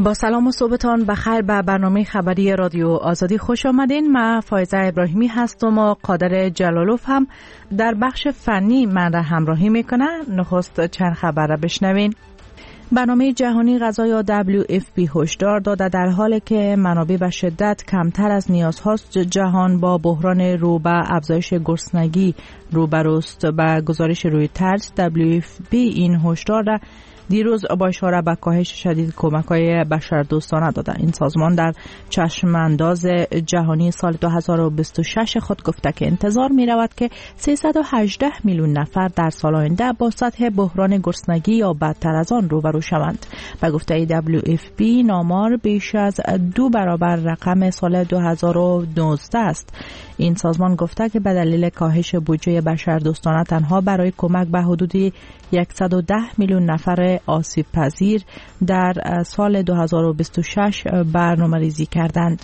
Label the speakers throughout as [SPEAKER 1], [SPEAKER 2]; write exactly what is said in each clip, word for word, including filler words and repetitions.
[SPEAKER 1] با سلام و صبحتان بخیر به برنامه خبری رادیو آزادی خوش آمدین. من فایزه ابراهیمی هستم و قادر جلالوف هم در بخش فنی من را همراهی میکنه. نخست چند خبر را بشنوین. برنامه جهانی غذا یا دبلیو اف پی هشدار داده در حالی که منابع به شدت کمتر از نیازهاست جهان با بحران رو به افزایش گرسنگی روبروست. به گزارش رویترز دبلیو اف پی این هشدار را دیروز با اشاره به کاهش شدید کمک‌های بشردوستانه داده. این سازمان در چشمانداز جهانی سال دو هزار و بیست و شش خود گفته که انتظار می‌رود که سیصد و هجده میلیون نفر در سال آینده با سطح بحران گرسنگی یا بدتر از آن روبرو شوند. به گفته دبلیو اف پی نامار بیش از دو برابر رقم سال دو هزار و نوزده است. این سازمان گفته که به دلیل کاهش بودجه بشردوستانه تنها برای کمک به حدود صد و ده میلیون نفر آسیب پذیر در سال دو هزار و بیست و شش برنامه ریزی کردند.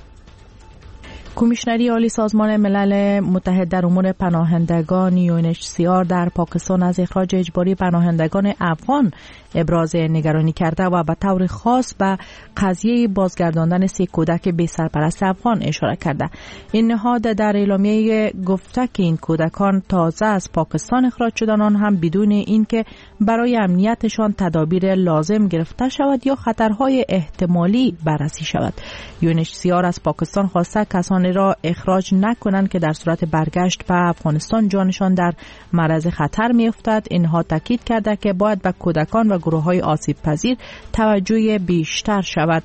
[SPEAKER 1] کمیشنری عالی سازمان ملل متحد در امور پناهندگان یو ان اچ سی آر در پاکستان از اخراج اجباری پناهندگان افغان ابراز نگرانی کرده و به طور خاص به قضیه بازگرداندن سه کودک بی سرپرست افغان اشاره کرده. این نهاد در اعلامیه گفته که این کودکان تازه از پاکستان اخراج شدن، آن هم بدون اینکه برای امنیتشان تدابیر لازم گرفته شود یا خطرهای احتمالی بررسی شود. یو ان اچ سی آر از پاکستان خواسته کسانی را اخراج نکنند که در صورت برگشت به افغانستان جانشان در معرض خطر می‌افتد. اینها تاکید کرده که باید به کودکان و گروه‌های آسیب پذیر توجه بیشتر شود.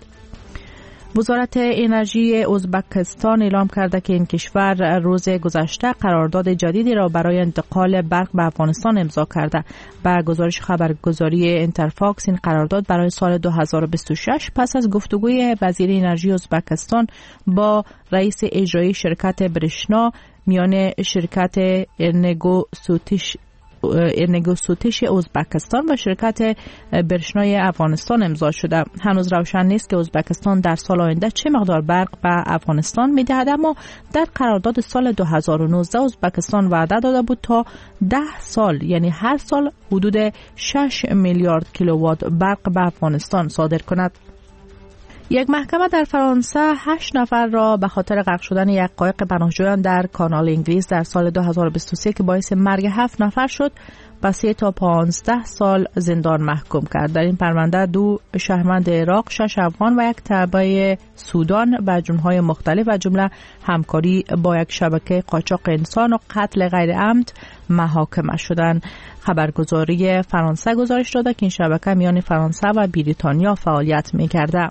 [SPEAKER 1] وزارت انرژی ازبکستان اعلام کرده که این کشور روز گذشته قرارداد جدیدی را برای انتقال برق به افغانستان امضا کرده. به گزارش خبرگزاری انترفاکس این قرارداد برای سال دو هزار و بیست و شش پس از گفتگوی وزیر انرژی ازبکستان با رئیس اجرایی شرکت برشنا میان شرکت ارنگو سوتیش ارنگوسوتش ازبکستان و شرکت برشنای افغانستان امضا شده. هنوز روشن نیست که ازبکستان در سال آینده چه مقدار برق به افغانستان میدهد، اما در قرارداد سال دو هزار و نوزده ازبکستان وعده داده بود تا ده سال یعنی هر سال حدود شش میلیارد کیلووات برق به افغانستان صادر کند. یک محکمه در فرانسه هشت نفر را به خاطر غرق شدن یک قایق پناهجویان در کانال انگلیس در سال دو هزار و بیست و سه که باعث مرگ هفت نفر شد به سه تا پانزده سال زندان محکوم کرد. در این پرونده دو شهروند عراق، شش افغان و یک تبع سودان به جرم‌های مختلف و جمله همکاری با یک شبکه قاچاق انسان و قتل غیر عمد محاکمه شدند. خبرگزاری فرانسه گزارش داده که این شبکه میان فرانسه و بریتانیا فعالیت می‌کرده.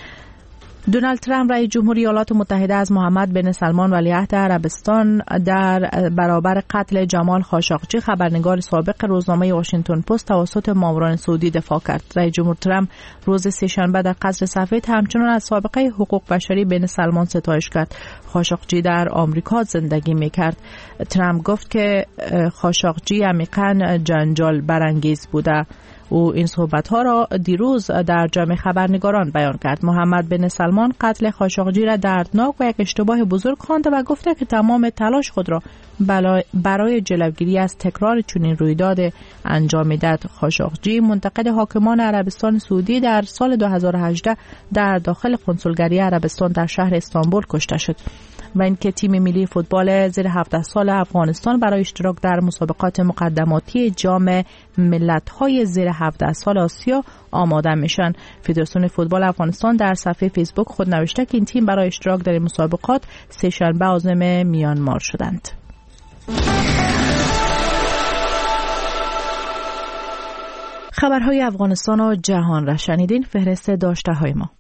[SPEAKER 1] دونالد ترامپ رئیس جمهوری ایالات متحده از محمد بن سلمان ولیعهد عربستان در برابر قتل جمال خاشقجی خبرنگار سابق روزنامه واشنگتن پست توسط ماموران سعودی دفاع کرد. رئیس جمهور ترامپ روز سه‌شنبه در قصر سفید همچنان از سابقه حقوق بشری بن سلمان ستایش کرد. خاشقجی در آمریکا زندگی می‌کرد. ترامپ گفت که خاشقجی عمیقاً جنجال برانگیز بوده. او این صحبت‌ها را دیروز در جمع خبرنگاران بیان کرد. محمد بن سلمان قتل خاشقجی را دردناک و یک اشتباه بزرگ خوانده و گفته که تمام تلاش خود را برای جلوگیری از تکرار چنین رویداد انجام می‌دهد. خاشقجی منتقد حاکمان عربستان سعودی در سال دو هزار و هجده در داخل قنسولگری عربستان در شهر استانبول کشته شد و اینکه تیم ملی فوتبال زیر هفده سال افغانستان برای اشتراک در مسابقات مقدماتی جام ملت‌های زیر هفده سال آسیا آماده میشن. فدراسیون فوتبال افغانستان در صفحه فیسبوک خود نوشته که این تیم برای اشتراک در این مسابقات سه شنبه عازم میانمار شدند. خبرهای افغانستان و جهان را شنیدین. فهرست داشته های ما: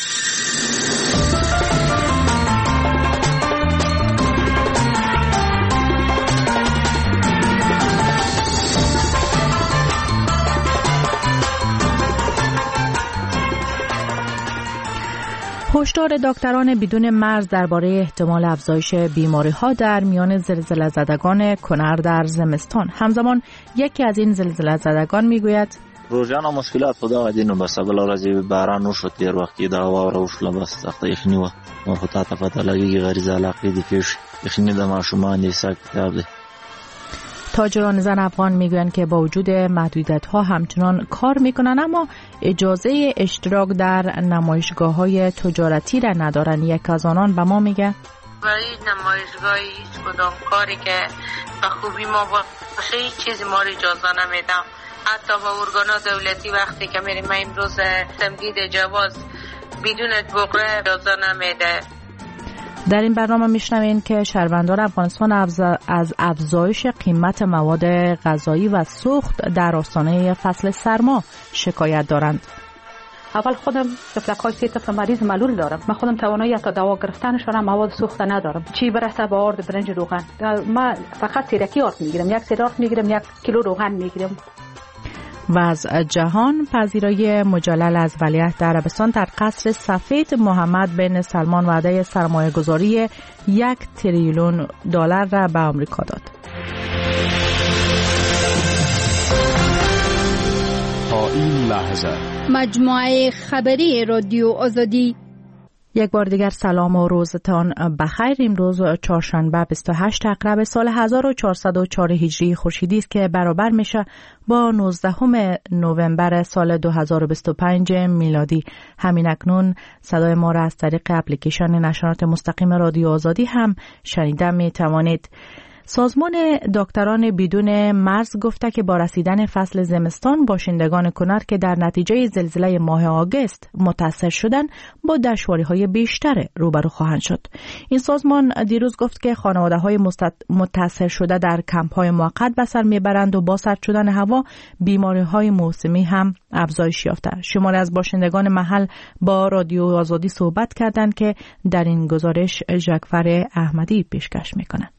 [SPEAKER 1] هشدار دکتران بدون مرز درباره احتمال افزایش بیماری‌ها در میان زلزله زدگان کنر در زمستان. همزمان یکی از این زلزله زدگان میگوید
[SPEAKER 2] روزانه مشکلات خدا ودینو بس بل ورځې باران وشو تیر وخت دا واوره وشله بس سخته یخني و نو خو تا ته پته لګیږي غریزه علاقې دي پیش یخني د ماشومان دي ساک کتاب دی.
[SPEAKER 1] تاجران زن افغان میگویند که با وجود محدودیت‌ها همچنان کار میکنند، اما اجازه اشتراک در نمایشگاه‌های تجارتی را ندارند. یک از آنان به ما میگه
[SPEAKER 3] برای نمایشگاهی هیچ کدام کاری که به خوبی ما باشه هیچ چیزی ما رو اجازه نمیدم. حتی با ارگانا دولتی وقتی که میریم امروز تمدید جواز بدون بقره اجازه نمیده.
[SPEAKER 1] در این برنامه میشنوین که شهروندان افغانستان از افزایش قیمت مواد غذایی و سوخت در آستانه فصل سرما شکایت دارند.
[SPEAKER 4] اول خودم تفلک‌های سه طفل مریض ملول دارم. من خودم توانایی تا دوا گرفتنشون مواد سوخته ندارم. چی برسه به آرد برنج روغن. من فقط سیرکی آرد میگیرم. یک سیر آرد میگیرم، یک کیلو روغن میگیرم.
[SPEAKER 1] و از جهان، پذیرایی مجلل از ولیعهد عربستان در قصر سفید، محمد بن سلمان وعده سرمایه گذاری یک تریلیون دلار را به آمریکا داد.
[SPEAKER 5] تا این لحظه
[SPEAKER 6] مجموعه خبری رادیو آزادی.
[SPEAKER 1] یک بار دیگر سلام و روزتان بخیر. امروز چهارشنبه بیست و هشتم اکرب سال هزار و چهارصد و چهار هجری خورشیدی است که برابر میشه با نوزدهم نوامبر سال دو هزار و بیست و پنج میلادی. همین اکنون صدای ما را از طریق اپلیکیشن نشرات مستقیم رادیو آزادی هم شنیده می توانید. سازمان دکتران بدون مرز گفته که با رسیدن فصل زمستان باشندگان کنر که در نتیجه زلزله ماه آگوست متاثر شدند با دشواری‌های بیشتر روبرو خواهند شد. این سازمان دیروز گفت که خانواده‌های متاثر شده در کمپ‌های موقت به سر میبرند و با سرد شدن هوا بیماری‌های موسمی هم افزایش یافته. شماری از باشندگان محل با رادیو آزادی صحبت کردند که در این گزارش جعفر احمدی پیشکش می‌کنند.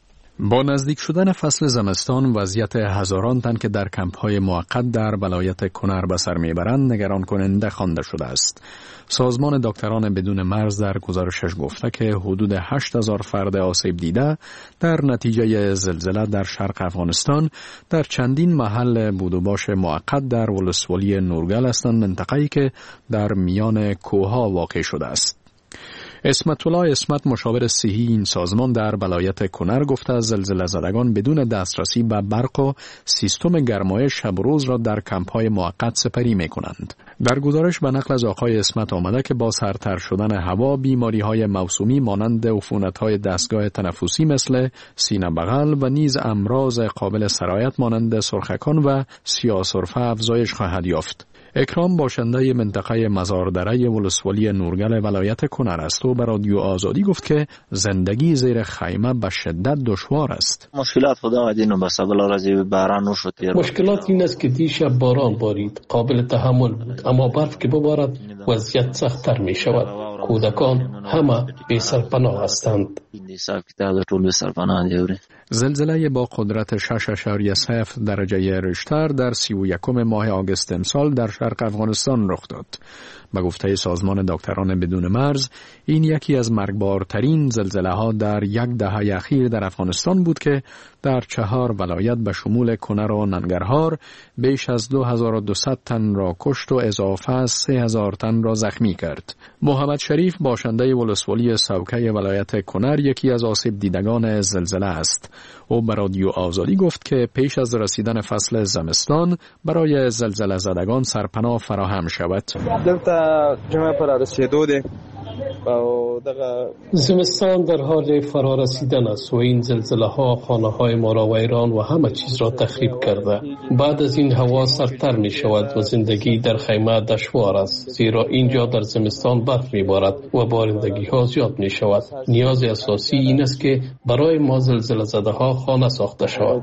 [SPEAKER 5] با نزدیک شدن فصل زمستان وضعیت هزاران تن که در کمپ‌های موقت در ولایت کنر به سر میبرند نگران کننده خوانده شده است. سازمان دکتران بدون مرز در گزارشش گفته که حدود هشت هزار فرد آسیب دیده در نتیجه زلزله در شرق افغانستان در چندین محل بود و باش موقت در ولسوالی نورگل هستند، منطقه‌ای که در میان کوه‌ها واقع شده است. اسمت الله اسمت، مشاور صحی این سازمان در ولایت کنر، گفته از زلزله زدگان بدون دسترسی به برق و سیستم گرمایش شب و روز را در کمپ‌های موقت سپری می‌کنند. در گزارش به نقل از آقای اسمت آمده که با سردتر شدن هوا بیماری‌های موسومی مانند عفونت‌های دستگاه تنفسی مثل سینه بغل و نیز امراض قابل سرایت مانند سرخکان و سیاه‌سرفه افزایش خواهد یافت. اکرام باشنده منطقه مزاردره ولسوالی نورگل ولایت کنر است و به رادیو آزادی گفت که زندگی زیر خیمه به شدت دشوار است.
[SPEAKER 2] مشکلات خدا و دینو بس بلا رازی باران شد.
[SPEAKER 7] مشکلات این است که دیشب باران بارید، قابل تحمل بود، اما برف که ببارد وضعیت سخت‌تر می شود. کودکان همه بی سرپناه هستند.
[SPEAKER 5] زلزله با قدرت شش اشاریه صفر درجه ریشتر در سی و یکم ماه آگوست امسال در شرق افغانستان رخ داد. به گفته سازمان دکتران بدون مرز، این یکی از مرگبارترین زلزله ها در یک دهه اخیر در افغانستان بود که در چهار ولایت به شمول کنر و ننگرهار بیش از دو هزار و دویست تن را کشت و اضافه از سه هزار تن را زخمی کرد. محمد شریف، باشنده ولسوالی سوکه ولایت کنر، یکی از آسیب دیدگان زلزله است. او به رادیو آزادی گفت که پیش از رسیدن فصل زمستان برای زلزله زدگان سرپناه فراهم شود.
[SPEAKER 7] زمستان در حال فرا رسیدن است و این زلزله ها خانه های ما را ویران و همه چیز را تخریب کرده. بعد از این هوا سردتر می شود و زندگی در خیمه دشوار است، زیرا اینجا در زمستان برف می بارد و بارندگی ها زیاد می شود. نیاز اساسی این است که برای ما زلزله زده ها خانه ساخته شود.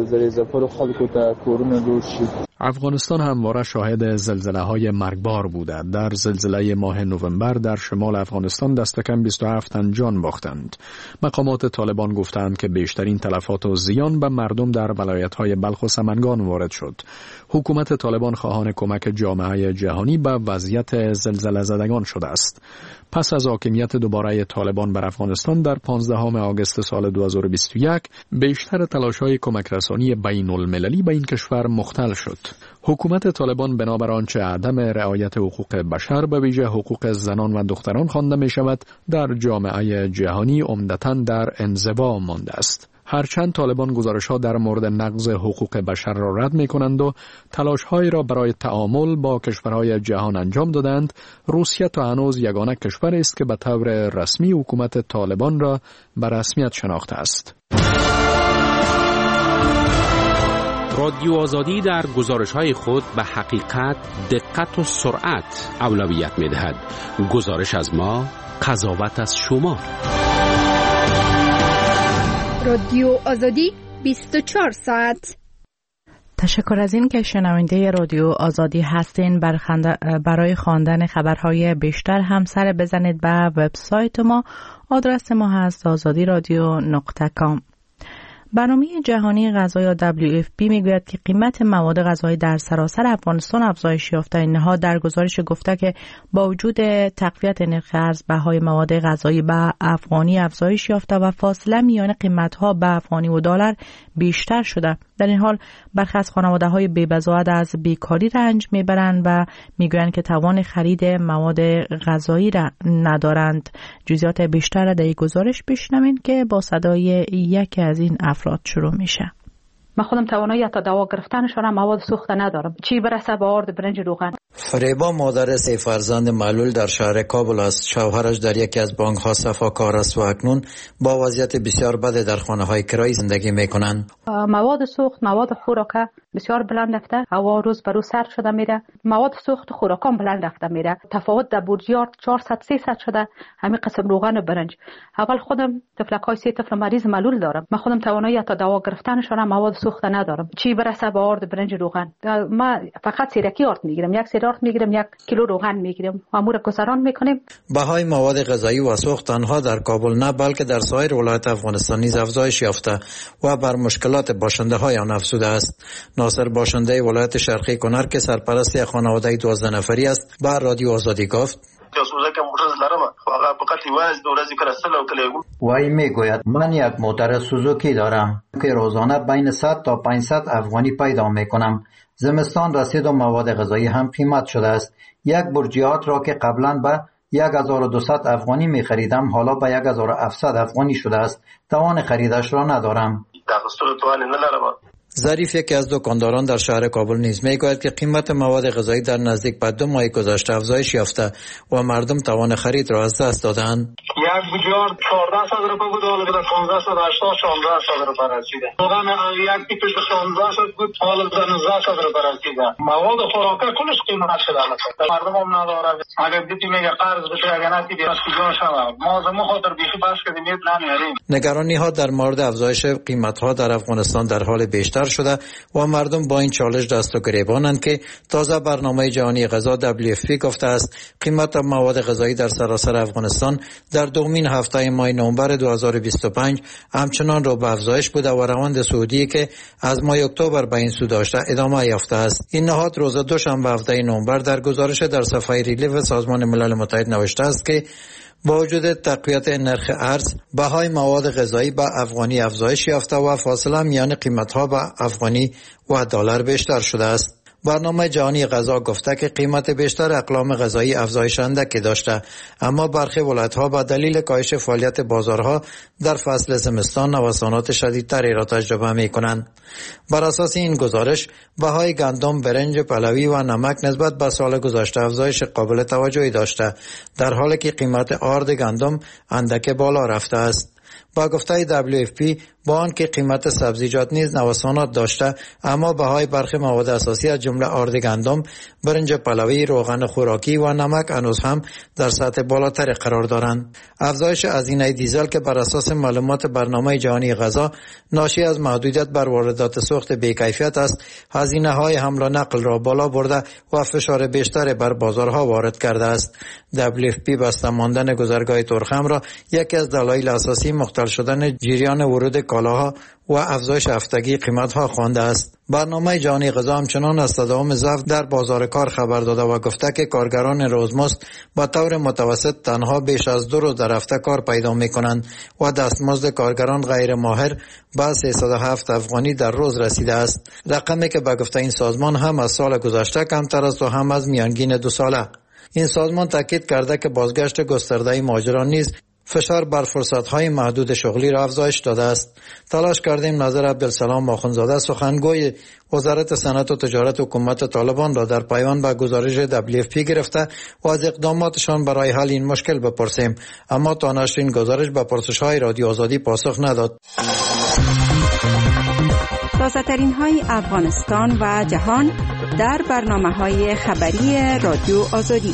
[SPEAKER 5] افغانستان همواره شاهد زلزله های مرگبار بوده. در زلزله ماه نوامبر در شمال افغانستان دست کم بیست و هفت تن جان باختند. مقامات طالبان گفتند که بیشترین تلفات و زیان به مردم در ولایت‌های بلخ و سمنگان وارد شد. حکومت طالبان خواهان کمک جامعه جهانی به وضعیت زلزله زدگان شده است. پس از حاکمیت دوباره طالبان بر افغانستان در پانزدهم آگوست سال دو هزار و بیست و یک، بیشتر تلاش‌های کمک رسانی بین المللی به این کشور مختل شد. حکومت طالبان بنابر آنچه عدم رعایت حقوق بشر به ویژه حقوق زنان و دختران خوانده می شود در جامعه جهانی عمدتاً در انزوا مانده است. هرچند طالبان گزارش‌ها در مورد نقض حقوق بشر را رد می‌کنند و تلاش‌هایی را برای تعامل با کشورهای جهان انجام دادند، روسیه تا هنوز یگانه کشور است که به طور رسمی حکومت طالبان را به رسمیت شناخته است.
[SPEAKER 8] رادیو آزادی در گزارش‌های خود به حقیقت، دقت و سرعت اولویت می‌دهد. گزارش از ما، قضاوت از شما.
[SPEAKER 6] رادیو آزادی بیست و چهار ساعت.
[SPEAKER 1] تشکر از این که شنونده رادیو آزادی هستین. برای خواندن خبرهای بیشتر هم سر بزنید به وبسایت ما. آدرس ما هست آزادی رادیو نقطه کام. برنامه جهانی غذا یا دبلیو اف پی میگوید که قیمت مواد غذایی در سراسر افغانستان افزایش یافته. اینها در گزارش گفته که با وجود تقویت نرخ ارز، بهای مواد غذایی به افغانی افزایش یافته و فاصله میان قیمت‌ها به افغانی و دلار بیشتر شده. در این حال برخی از خانواده‌های بی‌بضاعت از بیکاری رنج میبرند و میگویند که توان خرید مواد غذایی را ندارند. جزئیات بیشتر را در این گزارش بشنوین که با صدای یکی از این افراد شروع میشه.
[SPEAKER 4] من خودم توانایی حتی دوا گرفتنشان هم مواد سوخته ندارم، چی برسه به آرد برنج روغن.
[SPEAKER 9] فریبا مادر سه فرزند معلول در شهر کابل است. شوهرش در یکی از بانک ها صفاکار است و اکنون با وضعیت بسیار بد در خانه های کرایی زندگی میکنند.
[SPEAKER 4] مواد سوخت، مواد خوراکه بسیار بلند رفته، هوا روز به روز سرد شده میره، مواد سوخت خوراکام بلند رفته میره. تفاوت در بودجه چهارصد سیصد شده. همین قسم روغن و برنج. اول خودم طفلکای سه طفل مریض معلول دارم. من خودم توانایی حتی دوا گرفتنشان هم مواد سوخته ندارم، چی برسه به آرد برنج روغن. ما فقط سیرکی آرد میگیرم، یک سیر آرد میگیرم، یک کیلو روغن میگیرم، امور گذران میکنیم.
[SPEAKER 9] بهای مواد غذایی و سوخت تنها در کابل نه بلکه در سایر ولایت افغانستان نیز افزایش یافته و بر مشکلات باشنده های آن افزوده است. ناصر باشنده ولایت شرقی کنر که سرپرست یک خانواده دوازده نفری است به رادیو آزادی گفت: وای میگوید من یک موتور سوزوکی دارم که روزانه بین صد تا پانصد افغانی پیدا میکنم. زمستان رسید و مواد غذایی هم قیمت شده است. یک برجیات را که قبلا به یک هزار و دویست افغانی می خریدم حالا به یک هزار و هفتصد افغانی شده است. توان خریدش را ندارم. ظریف یکی از دکانداران در شهر کابل نیز میگوید که قیمت مواد غذایی در نزدیک به دو ماه گذشته افزایش یافته و مردم توان خرید را از دست دادند.
[SPEAKER 10] یک بوجیار چهارده صد روپیه بود، حالا به پانزده صد هشتاد شانزده صد روپیه رسیده. روغن یک پیکش به شانزده صد بود، حالا به نوزده صد روپیه رسیده. مواد خوراکه کلش قیمت شده. مردم هم نداره. اگر دیدی میگه قرض بشه اگر نتیجه از کجا شود. ما از ما خاطر بیخی بس کردیم نمیاریم. نگرانی ها در مورد افزایش قیمت ها در افغانستان در حال بیشتر شده و مردم با این چالش دست و گریبانند که تازه برنامه جهانی غذا دبلیو اف پی گفته است قیمت مواد غذایی در سراسر افغانستان در دومین هفته ماه نوامبر دو هزار و بیست و پنج همچنان رو به افزایش بوده و روند صعودی که از ماه اکتبر به این سو داشته ادامه یافته است. این نهاد روز دوشنبه هفته نوامبر در گزارش در صفحه ریلیف سازمان ملل متحد نوشته است که با وجود تقویت نرخ ارز، بهای مواد غذایی به افغانی افزایش یافته و فاصله میان قیمت‌ها به افغانی و دلار بیشتر شده است. برنامه جهانی غذا گفته که قیمت بیشتر اقلام غذایی افزایش اندکی داشته، اما برخی ولایت‌ها به دلیل کاهش فعالیت بازارها در فصل زمستان نوسانات شدیدتری را تجربه می‌کنند. بر اساس این گزارش، بهای گندم، برنج، پلوی و نمک نسبت به سال گذشته افزایش قابل توجهی داشته، در حالی که قیمت آرد گندم اندک بالا رفته است. با گفته دبلیو اف پی با آنکه قیمت سبزیجات نیز نوسانات داشته، اما بهای برخی مواد اساسی از جمله آرد گندم، برنج پلوی، روغن خوراکی و نمک هنوز هم در سطح بالاتری قرار دارند. افزایش هزینه دیزل که بر اساس معلومات برنامه جهانی غذا ناشی از محدودیت بر واردات سوخت بی‌کیفیت است، هزینه های حمل و نقل را بالا برده و فشار بیشتر بر بازارها وارد کرده است. دبلیو اف پی بسته ماندن گذرگاه تورخم را یکی از دلایل اساسی مختل شدن جریان ورود کالاها و افزایش هفتگی قیمت‌ها خوانده است. برنامه جهانی غذا همچنان از تداوم ضعف در بازار کار خبر داده و گفته که کارگران روزمزد با طور متوسط تنها بیش از دو روز در هفته کار پیدا می‌کنند و دستمزد کارگران غیر ماهر به سیصد و هفت افغانی در روز رسیده است. رقمی که به گفته این سازمان هم از سال گذشته کمتر است و هم از میانگین دو ساله. این سازمان تاکید کرده که بازگشت گسترده مهاجران نیز
[SPEAKER 9] فشار بر فرصت‌های محدود شغلی را افزایش داده است. تلاش کردیم نظر عبدالسلام آخوندزاده سخنگوی وزارت صنعت و تجارت حکومت طالبان را در پیوند به گزارش دبلیو اف پی گرفته و از اقداماتشان برای حل این مشکل بپرسیم، اما تا نشر این گزارش به پرسش‌های رادیو آزادی پاسخ نداد.
[SPEAKER 11] تازه‌ترین های افغانستان و جهان در برنامه‌های خبری رادیو آزادی.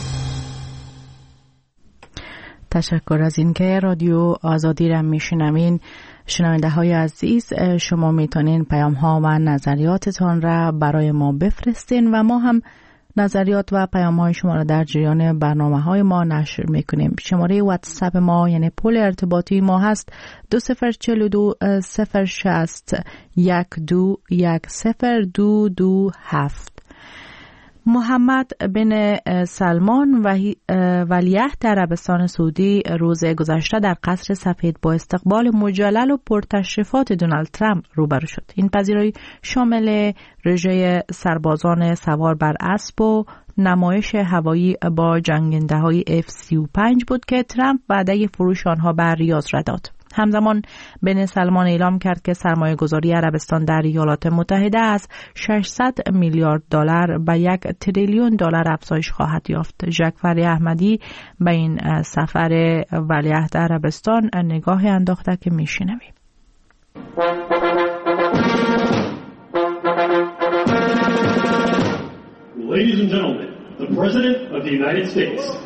[SPEAKER 1] تشکر از اینکه رادیو آزادی را میشنوین. شنونده های عزیز، شما میتونین پیام ها و نظریاتتان را برای ما بفرستین و ما هم نظریات و پیام های شما را در جریان برنامه های ما نشر میکنیم. شماره واتساپ ما یعنی پول ارتباطی ما هست دو صفر چل دو صفر شست یک دو یک صفر دو دو هفت. محمد بن سلمان ولیعهد عربستان سعودی روز گذشته در قصر سفید با استقبال مجلل و پرتشریفات دونالد ترامپ روبرو شد. این پذیرایی شامل رژه سربازان سوار بر اسب و نمایش هوایی با جنگنده‌های اف سی و پنج بود که ترامپ وعده فروش آنها بر ریاض را داد. همزمان بن سلمان اعلام کرد که سرمایه گذاری عربستان در ایالات متحده از ششصد میلیارد دلار به یک تریلیون دلار افزایش خواهد یافت. ژک فری احمدی به این سفر ولیعهد عربستان نگاه انداخته که میشنویم.
[SPEAKER 12] Ladies and gentlemen, the President of the United States.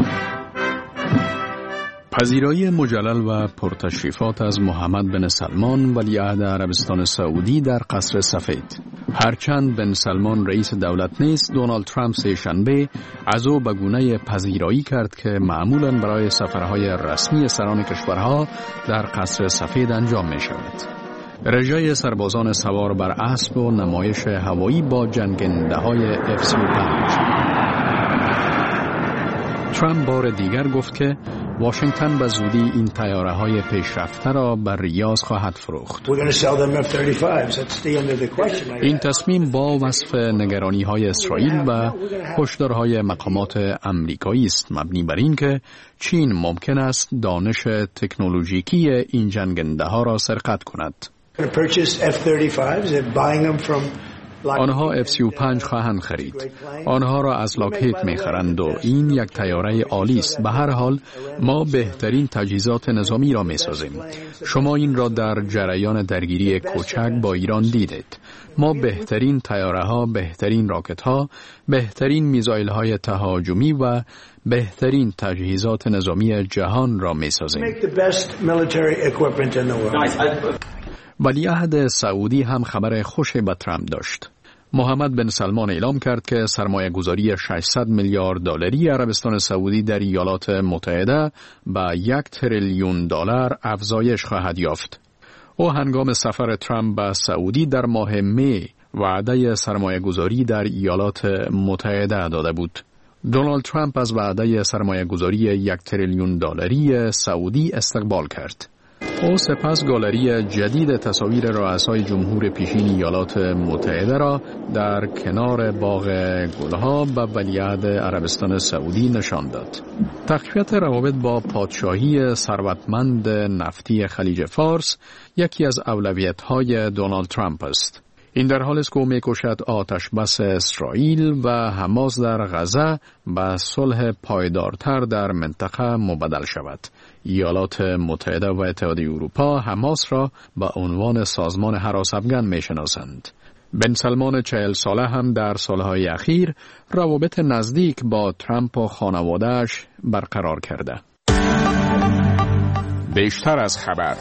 [SPEAKER 5] پذیرایی مجلل و پرتشریفات از محمد بن سلمان ولیعهد عربستان سعودی در قصر سفید. هرچند بن سلمان رئیس دولت نیست، دونالد ترامپ سه‌شنبه از او به گونه پذیرایی کرد که معمولاً برای سفرهای رسمی سران کشورها در قصر سفید انجام می شود. رژه سربازان سوار بر اسب و نمایش هوایی با جنگنده‌های اف سی و پنج. ترامپ بار دیگر گفت که واشنگتن به زودی این طیاره‌های پیشرفته را بر ریاض خواهد فروخت. این تصمیم با وصف نگرانی‌های اسرائیل و هشدارهای مقامات آمریکایی است، مبنی بر این که چین ممکن است دانش تکنولوژیکی این جنگنده‌ها را سرقت کند. آنها اف سی و پنج خواهند خرید. آنها را از لاکهید می‌خرند و این یک طیاره عالی است. به هر حال ما بهترین تجهیزات نظامی را می‌سازیم. شما این را در جریان درگیری کوچک با ایران دیدید. ما بهترین طیاره‌ها، بهترین راکت‌ها، بهترین میزایل‌های تهاجمی و بهترین تجهیزات نظامی جهان را می‌سازیم. ولیعهد سعودی هم خبر خوش به ترامپ داشت. محمد بن سلمان اعلام کرد که سرمایه گذاری ششصد میلیارد دلاری عربستان سعودی در ایالات متحده به یک تریلیون دلار افزایش خواهد یافت. او هنگام سفر ترامپ به سعودی در ماه می وعده سرمایه گذاری در ایالات متحده داده بود. دونالد ترامپ از وعده سرمایه گذاری یک تریلیون دلاری سعودی استقبال کرد. او سپس گالری جدید تصاویر رؤسای جمهور پیشین ایالات متحده را در کنار باغ گلها به ولیعهد عربستان سعودی نشان داد. تقویت روابط با پادشاهی ثروتمند نفتی خلیج فارس یکی از اولویت‌های دونالد ترامپ است. این در حالی است که او می‌کوشد آتش بس اسرائیل و حماس در غزه به صلح پایدارتر در منطقه مبدل شود. ایالات متحده و اتحادیه اروپا حماس را به عنوان سازمان هراس افغان می‌شناسند. بن سلمان چهل ساله هم در سالهای اخیر روابط نزدیک با ترامپ و خانواده‌اش برقرار کرده.
[SPEAKER 8] بیشتر از خبر.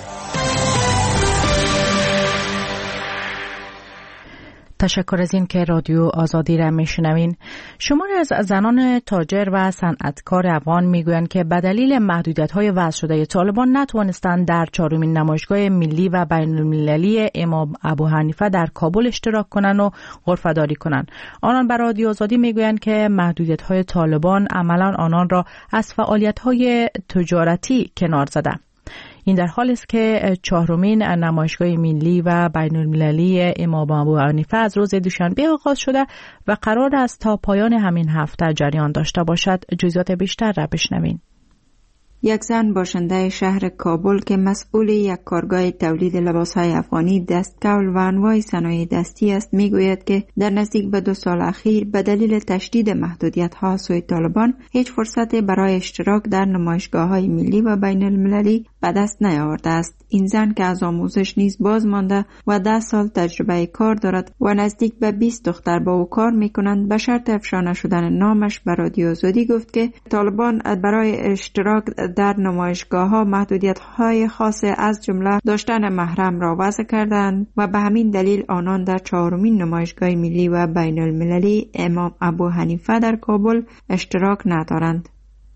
[SPEAKER 1] تشکر از این که رادیو آزادی را میشنوین. شماری از زنان تاجر و صنعتکار افغان میگویند که به دلیل محدودیت‌های وضع شده طالبان نتوانستند در چهارمین نمایشگاه ملی و بین‌المللی امام ابو حنیفه در کابل اشتراک کنند و غرفه‌داری کنند. آنان به رادیو آزادی میگویند که محدودیت‌های طالبان عملاً آنان را از فعالیت‌های تجارتی کنار زده. این در حالی است که چهارمین نمایشگاه ملی و بین المللی امام ابو حنیفه از روز دوشنبه آغاز شده و قرار است تا پایان همین هفته جریان داشته باشد. جزئیات بیشتر را بشنوین.
[SPEAKER 11] یک زن باشنده شهر کابل که مسئول یک کارگاه تولید لباسهای افغانی، دستکول و انواع صنایع دستی است میگوید که در نزدیک به دو سال اخیر به دلیل تشدید محدودیت‌ها سوی طالبان هیچ فرصت برای اشتراک در نمایشگاه‌های ملی و بین المللی به دست نیاورده است. این زن که از آموزش نیز باز مانده و ده سال تجربه کار دارد و نزدیک به بیست دختر با او کار میکنند، به شرط افشا نشدن نامش به رادیو آزادی گفت که طالبان برای اشتراک در نمایشگاه‌ها محدودیت‌های خاص از جمله داشتن محرم را وضع کردند و به همین دلیل آنان در چهارمین نمایشگاه ملی و بین المللی امام ابو حنیفه در کابل اشتراک ندارند.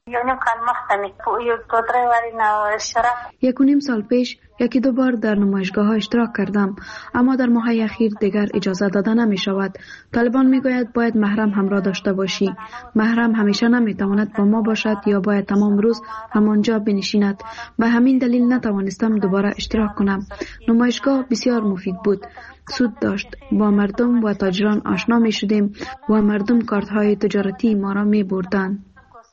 [SPEAKER 13] یک و نیم سال پیش یکی دو بار در نمایشگاه ها اشتراک کردم، اما در ماهای اخیر دیگر اجازه داده نمی شود. طالبان می گوید باید محرم همراه داشته باشی. محرم همیشه نمی تواند با ما باشد یا باید تمام روز همانجا بنشیند. به همین دلیل نتوانستم دوباره اشتراک کنم. نمایشگاه بسیار مفید بود. سود داشت. با مردم و تاجران آشنا می شدیم و مردم کارت های تجارتی ما را می بردند.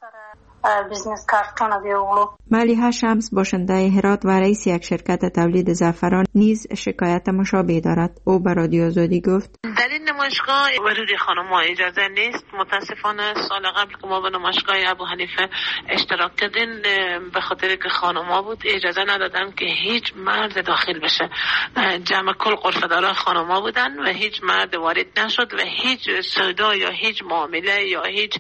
[SPEAKER 14] بیزنس کارتون بیاولو.
[SPEAKER 11] ملیحه شمس باشنده هرات و رئیس یک شرکت تولید زعفران نیز شکایت مشابه دارد. او به رادیو آزادی گفت
[SPEAKER 3] در این نمایشگاه ورود خانم‌ها اجازه نیست. متاسفانه سال قبل که ما به نمایشگاه ابو حنیفه اشتراک کردیم به خاطر که خانم‌ها بود اجازه ندادن که هیچ مرد داخل بشه. جمع کل غرفه‌داران خانم‌ها بودن و هیچ مرد وارد نشد و هیچ سودا یا هیچ معامله یا هیچ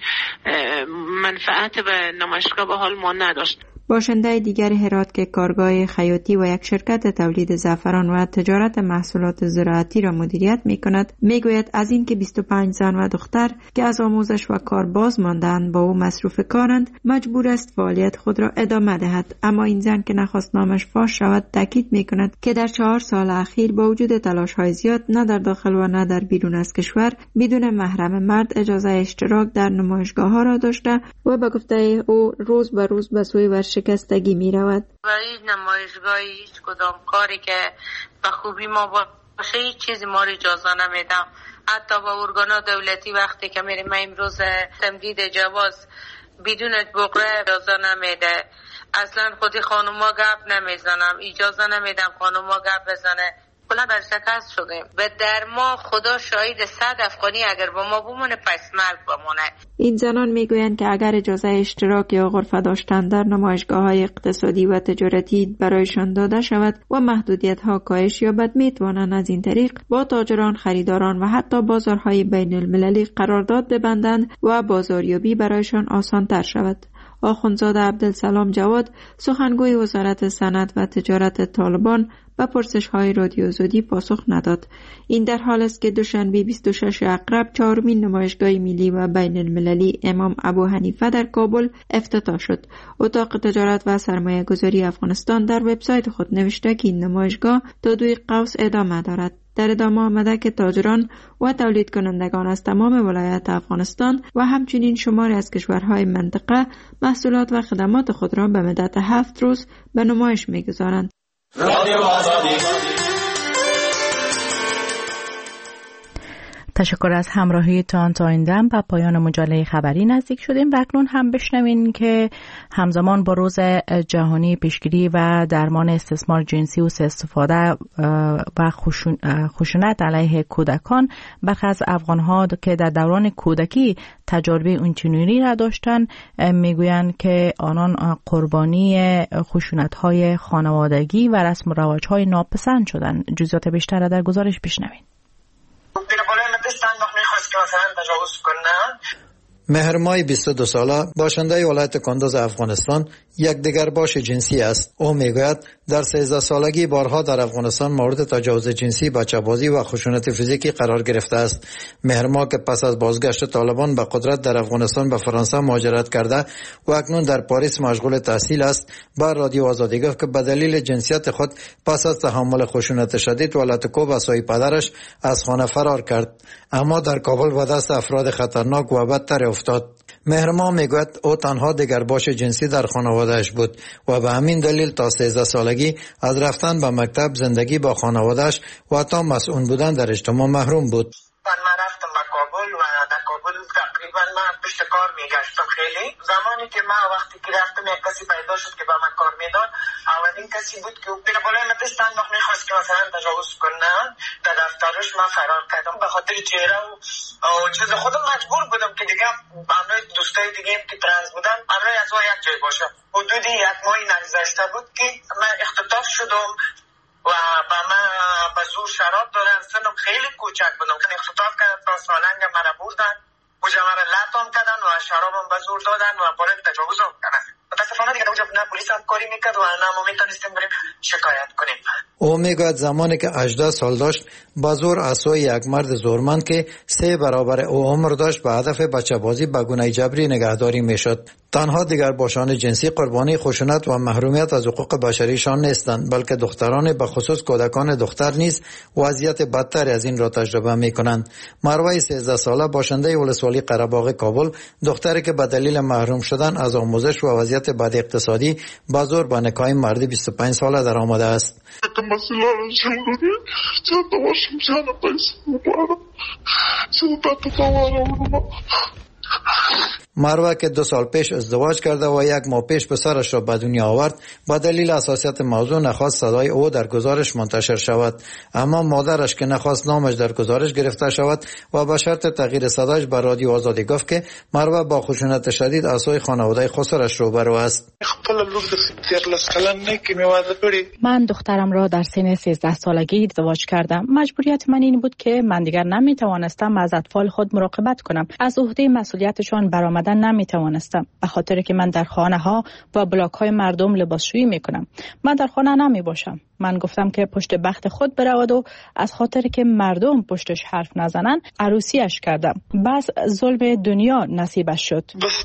[SPEAKER 3] منفعت به نمایشگاه به حال ما نداشت.
[SPEAKER 11] باشنده دیگر هرات که کارگاه خیاطی و یک شرکت تولید زعفران و تجارت محصولات زراعتی را مدیریت می کند می گوید از این که بیست و پنج زن و دختر که از آموزش و کار باز ماندند با او مصروف کارند مجبور است فعالیت خود را ادامه دهد. اما این زن که نخواست نامش فاش شود تاکید می کند که در چهار سال اخیر با وجود تلاش های زیاد نه در داخل و نه در بیرون از کشور بدون محرم مرد اجازه اشتراک در نمایشگاه ها را داشته و به گفته او روز به روز به سوی ورشکستگی می رود.
[SPEAKER 3] و هیچ نمایشگاهی هیچ کدام کاری که به خوبی ما باشه هیچ چیزی ما رو اجازه نمیدم. حتی با ارگانا دولتی وقتی که میریم ما امروز تمدید جواز بدون بقره اجازه نمیده. اصلا خودی خانوما گپ نمیزنم، اجازه نمیدم خانوما گپ بزنه. کلا برشکست شدیم. به در ما خدا شاهد صد افغانی اگر با ما بمونه پس مرگ بمونه.
[SPEAKER 11] این زنان میگویند که اگر اجازه اشتراک یا غرفه داشتن در نمایشگاه‌های اقتصادی و تجارتی برایشان داده شود و محدودیت‌ها کاهش یابد میتوانند از این طریق با تاجران، خریداران و حتی بازارهای بین المللی قرارداد ببندند و بازاریابی برایشان آسان‌تر شود. آخوندزاده عبدالسلام جواد سخنگوی وزارت صنعت و تجارت طالبان به پرسش‌های رادیو آزادی پاسخ نداد. این در حال است که دوشنبه بیست و شش اقرب چهارمین نمایشگاه ملی و بین المللی امام ابو حنیفه در کابل افتتاح شد. اتاق تجارت و سرمایه گذاری افغانستان در وبسایت خود نوشته که این نمایشگاه تا دوی قوس ادامه دارد. در ادامه آمده که تاجران و تولید کنندگان از تمام ولایات افغانستان و همچنین شماری از کشورهای منطقه محصولات و خدمات خود را به مدت هفت روز به نمایش می‌گذارند. رادیو آزادی.
[SPEAKER 1] تشکر از همراهیتان. تا این دم به پایان مجله خبری نزدیک شدیم و اکنون هم بشنوین که همزمان با روز جهانی پیشگیری و درمان استثمار جنسی و سوء استفاده و خشونت علیه کودکان، برخی از افغان‌ها که در دوران کودکی تجربه اونچنینی را داشتن میگویند که آنان قربانی خشونت‌های خانوادگی و رسم و رواج‌های ناپسند شدند. جزئیات بیشتر را در گزارش بشنوین.
[SPEAKER 9] مهر ماه بیست و دو ساله باشنده ولایت کندوز افغانستان یک دیگر باش جنسی است. او میگوید در سیزده سالگی بارها در افغانستان مورد تجاوز جنسی، بچه‌بازی و خشونت فیزیکی قرار گرفته است. مهر ماه که پس از بازگشت طالبان به قدرت در افغانستان به فرانسه مهاجرت کرده و اکنون در پاریس مشغول تحصیل است، بر رادیو آزادی گفت که به دلیل جنسیت خود پس از تحمل خشونت شدید ولایت کوب سوی پدرش از خانه فرار کرد، اما در کابل به دست افراد خطرناک و بدتر افتاد. مهرما میگوید او تنها دگرباش جنسی در خانوادهش بود و به همین دلیل تا سیزده سالگی از رفتن به مکتب، زندگی با خانوادهش و تا مسئول بودن در اجتماع محروم بود.
[SPEAKER 10] من رفتم به کابل و در کابل تقریبا من
[SPEAKER 15] پشت کار میگشتم. خیلی زمانی که من وقتی که رفتم یک کسی پیدا شد که با من کار میداد، اولین کسی بود که بیر بالای من دست انداخت، میخواست که مثلا تجاوز کنه. در دفترش من فرار کردم به خاطر چهره و چیز خودم مجبور بودم که دیگه همراه دوستای دیگه که ترنس بودن همراه از ما یک جای باشم. حدود یک ماهی نگذشته بود که من اختطاف شدم و با من به زور شراب دادن. سنم خیلی کوچک بودم که اختطاف کردن تا سالنگ مرا بردن، اوجا مرا لطم کردن و شرابم به زور دادن و باید تجاوزم کردن. متاسفانه دیگه اوجا نه پلیس هم کاری میکرد و نه ما میتونستیم بریم شکایت کنیم.
[SPEAKER 9] او میگوید زمانی که هجده سال داشت با زور عصای یک مرد زورمند که سه برابر او عمر داشت به هدف بچه بازی به گونه جبری نگهداری میشد. تنها دیگر باشان جنسی قربانی خشونت و محرومیت از حقوق بشریشان نیستند، بلکه دختران به خصوص کودکان دختر نیز وضعیت بدتر از این را تجربه می کنند. مروه سیزده ساله باشنده ولسوالی قره‌باغ کابل، دختری که به دلیل محروم شدن از آموزش و وضعیت بد اقتصادی با زور به نکاح مردی بیست و پنج ساله در آمده است. مروه که دو سال پیش ازدواج کرده و یک ماه پیش پسرش را به دنیا آورد، با دلیل حساسیت موضوع نخواست صدای او در گزارش منتشر شود، اما مادرش که نخواست نامش در گزارش گرفته شود و به شرط تغییر صدایش به رادیو آزادی گفت که مروه با خشونت شدید از سوی خانواده خسرش روبرو است.
[SPEAKER 1] من دخترم را در سن سیزده سالگی ازدواج کردم. مجبوریت من این بود که من دیگر نمی توانستم از اطفال خود مراقبت کنم. از عهده مسئولیتشان برآمدن نمی توانستم، به خاطر که من در خانه ها و بلاک های مردم لباسشویی می کنم. من در خانه نمی باشم. من گفتم که پشت بخت خود برود و از خاطر که مردم پشتش حرف نزنن عروسیش کردم. بس ظلم دنیا نصیبش شد.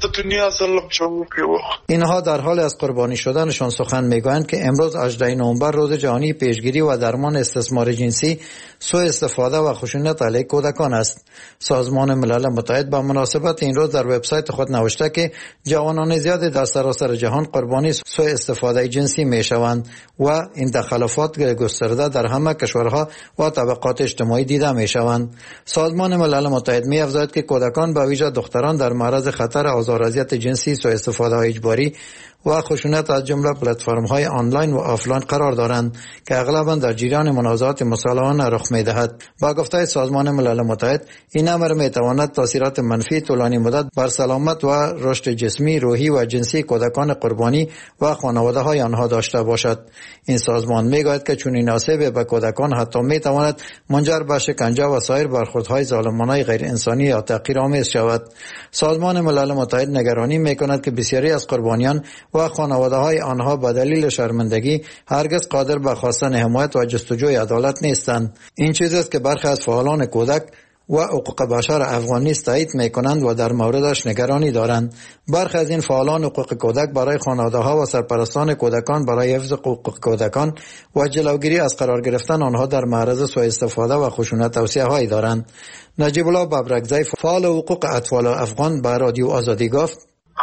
[SPEAKER 9] اینها در حال از قربانی شدنشان سخن میگویند که امروز هجدهم نوامبر روز جهانی پیشگیری و درمان استثمار جنسی، سوء استفاده و خشونت علیه کودکان است. سازمان ملل متحد با مناسبت این روز در وبسایت خود نوشته که جوانان زیادی در سراسر جهان قربانی سوء استفاده جنسی میشوند و این تخلفات گسترده در همه کشورها و طبقات اجتماعی دیده میشوند. سازمان ملل متحد می‌افزاید که کودکان به ویژه دختران در معرض خطر آزار و اذیت جنسی، سوء استفاده اجباری و خشونت از جمله پلتفرم‌های آنلاین و آفلاین قرار دارند که اغلباً در جریان منازعات مسلحانه رخ می‌دهد. با گفته سازمان ملل متحد، این امر می‌تواند تاثیرات منفی طولانی مدت بر سلامت و رشد جسمی، روحی و جنسی کودکان قربانی و خانواده‌های آنها داشته باشد. این سازمان می‌گوید که چنین آسیب به کودکان حتی می‌تواند منجر به شکنجه و سایر برخوردهای ظالمانه غیر انسانی یا تحقیرآمیز شود. سازمان ملل متحد نگرانی می‌کند که بسیاری از قربانیان و خانواده‌های آنها به دلیل شرمندگی هرگز قادر به خواستن حمایت و جستجوی عدالت نیستند. این چیزی است که برخی از فعالان کودک و حقوق بشر افغان نیز تایید می‌کنند و در موردش نگرانی دارند. برخی از این فعالان حقوق کودک برای خانواده‌ها و سرپرستان کودکان برای حفظ حقوق کودکان و جلوگیری از قرار گرفتن آنها در معرض سوء استفاده و خشونت توصیه‌هایی دارند. نجیب الله ببرکزی، فعال حقوق اطفال افغان، به رادیو آزادی گفت: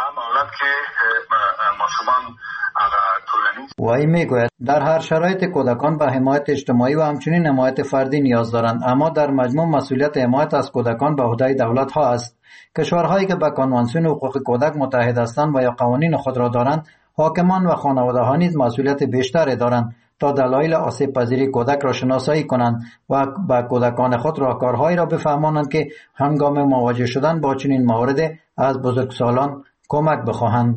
[SPEAKER 9] وی میگوید در هر شرایط کودکان به حمایت اجتماعی و همچنین حمایت فردی نیاز دارند، اما در مجموع مسئولیت حمایت از کودکان به عهده دولت ها است. کشورهایی که به کنوانسیون حقوق کودک متحد هستند و یا قوانین خود را دارند، حاکمان و خانواده ها نیز مسئولیت بیشتری دارند تا دلایل آسیب پذیری کودک را شناسایی کنند و به کودکان خود راهکارهایی را بفهمانند که هنگام مواجه شدن با چنین موارد از بزرگسالان کمک بخواهند.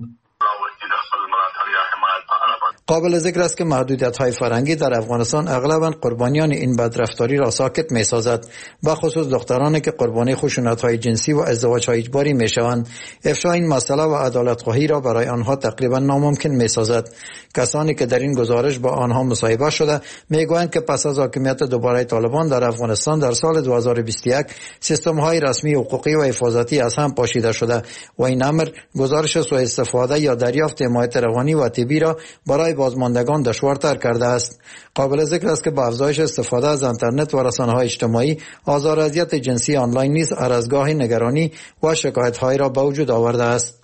[SPEAKER 9] قابل ذکر است که محدودیت‌های فرهنگی در افغانستان اغلباً قربانیان این بدرفتاری را ساکت می‌سازد، به خصوص دخترانی که قربانی خشونت‌های جنسی و ازدواج‌های اجباری می‌شوند. افشای این مسئله و عدالت‌خواهی را برای آنها تقریباً ناممکن می‌سازد. کسانی که در این گزارش با آنها مصاحبه شده می‌گویند که پس از حاکمیت دوباره طالبان در افغانستان در سال دو هزار و بیست و یک، سیستم‌های رسمی حقوقی و حفاظتی از هم پاشیده شده و این امر گزارش سوء استفاده یا دریافت حمایت روانی و طبی را برای بازماندگان دشوارتر کرده است. قابل ذکر است که با افزایش استفاده از اینترنت و رسانه‌های اجتماعی، آزار و اذیت جنسی آنلاین نیز هرازگاهی نگرانی و شکایت‌هایی را به وجود آورده است.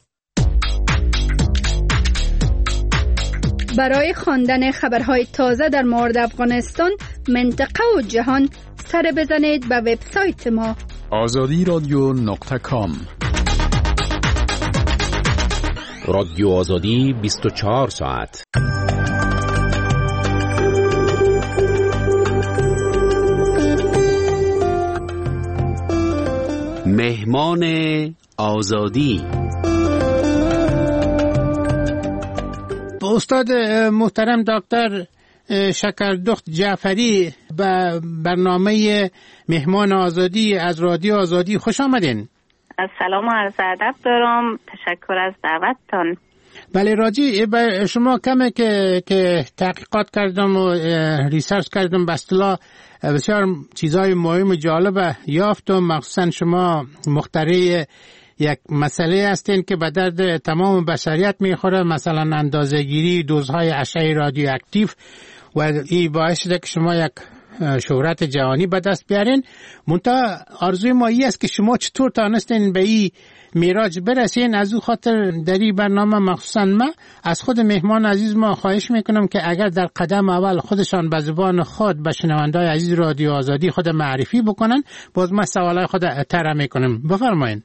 [SPEAKER 6] برای خواندن خبرهای تازه در مورد افغانستان، منطقه و جهان، سر بزنید به وبسایت ما آزادی رادیو نقطه کام.
[SPEAKER 8] رادیو آزادی بیست و چهار ساعت. مهمان آزادی.
[SPEAKER 16] استاد محترم دکتر شکردخت جعفری به برنامه مهمان آزادی از رادیو آزادی خوش آمدین.
[SPEAKER 17] سلام و عرض ادب دارم. تشکر از دعوتتان.
[SPEAKER 16] بله، راجی به شما کمه که که تحقیقات کردم و ریسرچ کردم، به اصطلاح بسیار چیزای مهم و جالب یافتم. مخصوصا شما مخترع یک مسئله هستین که به درد تمام بشریت میخوره، مثلا اندازه‌گیری دوزهای اشعه رادیواکتیو، و این باعث شده که شما یک شهرت جهانی به دست بیارین. منتها آرزوی ما این است که شما چطور تانستین به این میراج برسین. از او خاطر در این برنامه مخصوصا ما از خود مهمان عزیز ما خواهش میکنم که اگر در قدم اول خودشان به زبان خود به شنوندای عزیز رادیو آزادی خود معرفی بکنن، باز ما سوالای خود طرح میکنم. بفرمایید.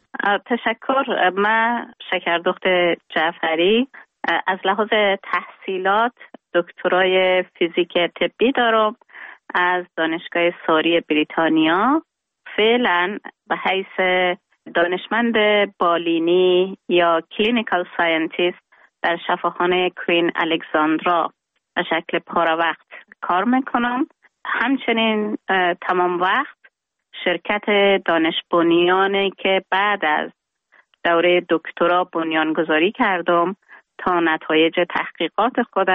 [SPEAKER 17] تشکر. من شکردخت جعفری از لحاظ تحصیلات دکترای فیزیک طبی دارم از دانشگاه ساری بریتانیا. فعلا به حیث دانشمند بالینی یا کلینیکال ساینتیست در شفاخانه کوین الکساندرا به شکل پاره وقت کار میکنم. همچنین تمام وقت شرکت دانش بنیانی که بعد از دوره دکترا بنیانگذاری کردم تا نتایج تحقیقات خود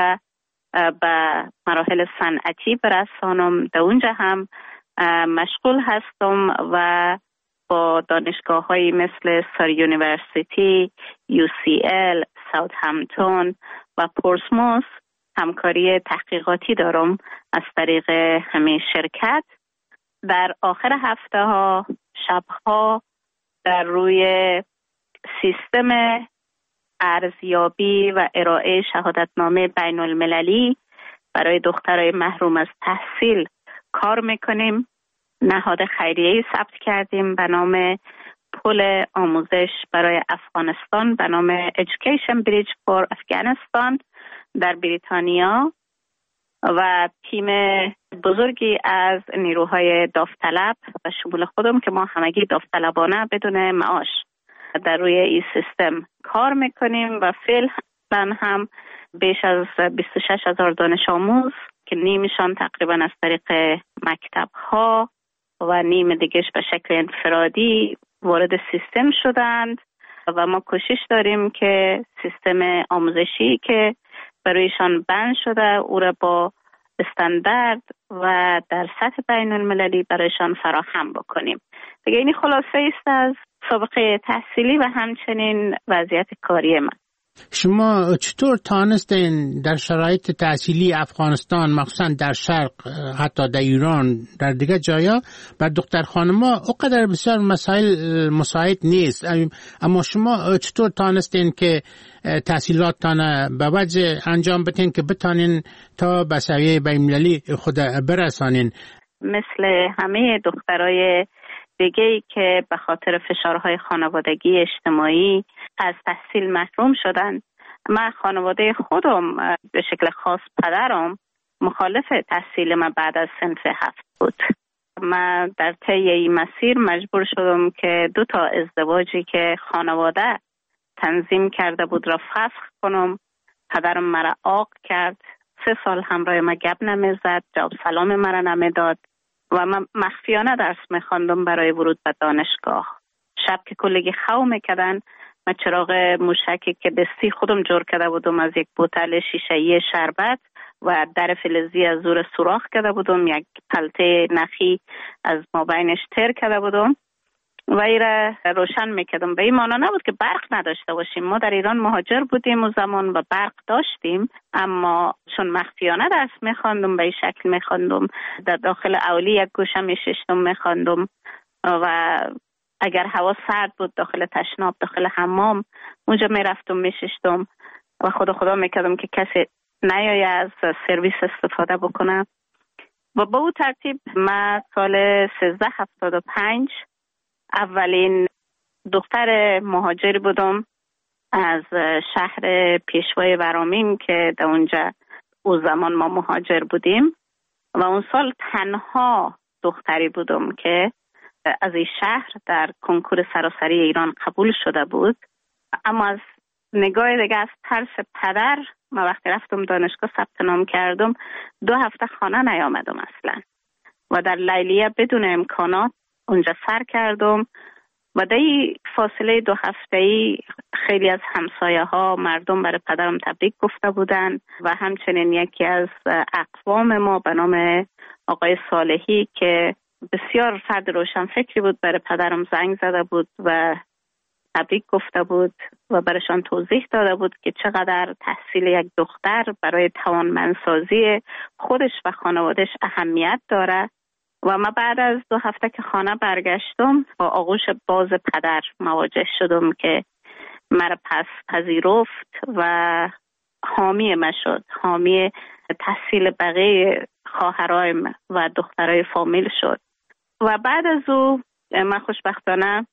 [SPEAKER 17] به مراحل صنعتی برسانم، در اونجا هم مشغول هستم و با دانشگاه هایی مثل ساری یونیورسیتی، یو سی ال، ساوت همپتون و پورسموث همکاری تحقیقاتی دارم از طریق همین شرکت. در آخر هفته ها، شب ها در روی سیستم ارزیابی و ارائه شهادتنامه بین المللی برای دخترای محروم از تحصیل کار میکنیم. نهاد خیریه‌ای ثبت کردیم به نام پل آموزش برای افغانستان به نام Education Bridge for Afghanistan در بریتانیا و تیم بزرگی از نیروهای داوطلب و شمول خودم که ما همگی داوطلبانه بدون معاش در روی این سیستم کار میکنیم و فعلا هم بیش از بیست و شش هزار دانش آموز که نیمشان تقریبا از طریق مکتب ها و نیم دیگهش به شکل انفرادی وارد سیستم شدند و ما کوشش داریم که سیستم آموزشی که برایشان بند شده او را با استاندارد و در سطح بین المللی برایشان فراهم بکنیم. دیگه این خلاصه است از سابقه تحصیلی و همچنین وضعیت کاری من.
[SPEAKER 16] شما چطور تانستین در شرایط تحصیلی افغانستان، مخصوصا در شرق، حتی در ایران، در دیگه جایا بر دختر خانما اونقدر بسیار مسائل مساعد نیست، اما شما چطور تانستین که تحصیلاتتان به وجه انجام بدین که بتانین تا به سویه بین‌المللی خود برسانین؟
[SPEAKER 17] مثل همه دخترای دیگه‌ای که به خاطر فشارهای خانوادگی اجتماعی از تحصیل محروم شدن، من خانواده خودم به شکل خاص پدرم مخالف تحصیل من بعد از صنف هفت بود. من در طی این مسیر مجبور شدم که دو تا ازدواجی که خانواده تنظیم کرده بود را فسخ کنم. پدرم مرا عاق کرد، سه سال همراه من گپ نمیزد، جواب سلام مرا نمیداد و من مخفیانه درس میخواندم برای ورود به دانشگاه. شب که کلگی خو میکردن، من چراغ موشکی که دستی خودم جور کرده بودم از یک بوتل شیشه‌ای شربت و در فلزی از زور سوراخ کرده بودم، یک پلته نخی از مابینش تر کرده بودم و ایره روشن میکردم. به این معنا نبود که برق نداشته باشیم. ما در ایران مهاجر بودیم و زمان و برق داشتیم، اما چون مخفیانه درس میخواندم به این شکل میخواندم، در داخل اولی یک گوشه میششتم میخواندم و اگر هوا سرد بود داخل تشناب، داخل حمام اونجا میرفتم میششتم و خدا خدا میکردم که کسی نیایه از سرویس استفاده بکنه. و با اون ترتیب من سال سیزده هفتاد و پنج اولین دختر مهاجری بودم از شهر پیشوای ورامین که در اونجا او زمان ما مهاجر بودیم و اون سال تنها دختری بودم که از این شهر در کنکور سراسری ایران قبول شده بود. اما از نگاه دیگه از ترس پدر ما وقتی رفتم دانشگاه ثبت نام کردم دو هفته خانه نیامدم اصلا و در لیلیه بدون امکانات اونجا سر کردم و در این فاصله دو هفته‌ای خیلی از همسایه ها مردم برای پدرم تبریک گفته بودن و همچنین یکی از اقوام ما به نام آقای صالحی که بسیار فرد روشن فکری بود برای پدرم زنگ زده بود و تبریک گفته بود و برایشان توضیح داده بود که چقدر تحصیل یک دختر برای توانمندسازی خودش و خانوادش اهمیت داره. و ما بعد از دو هفته که خانه برگشتم با آغوش باز پدر مواجه شدم که مرا پس پذیرفت و حامی ما شد، حامی تحصیل بقیه خواهرایم و دخترای فامیل شد. و بعد از او من خوشبختانه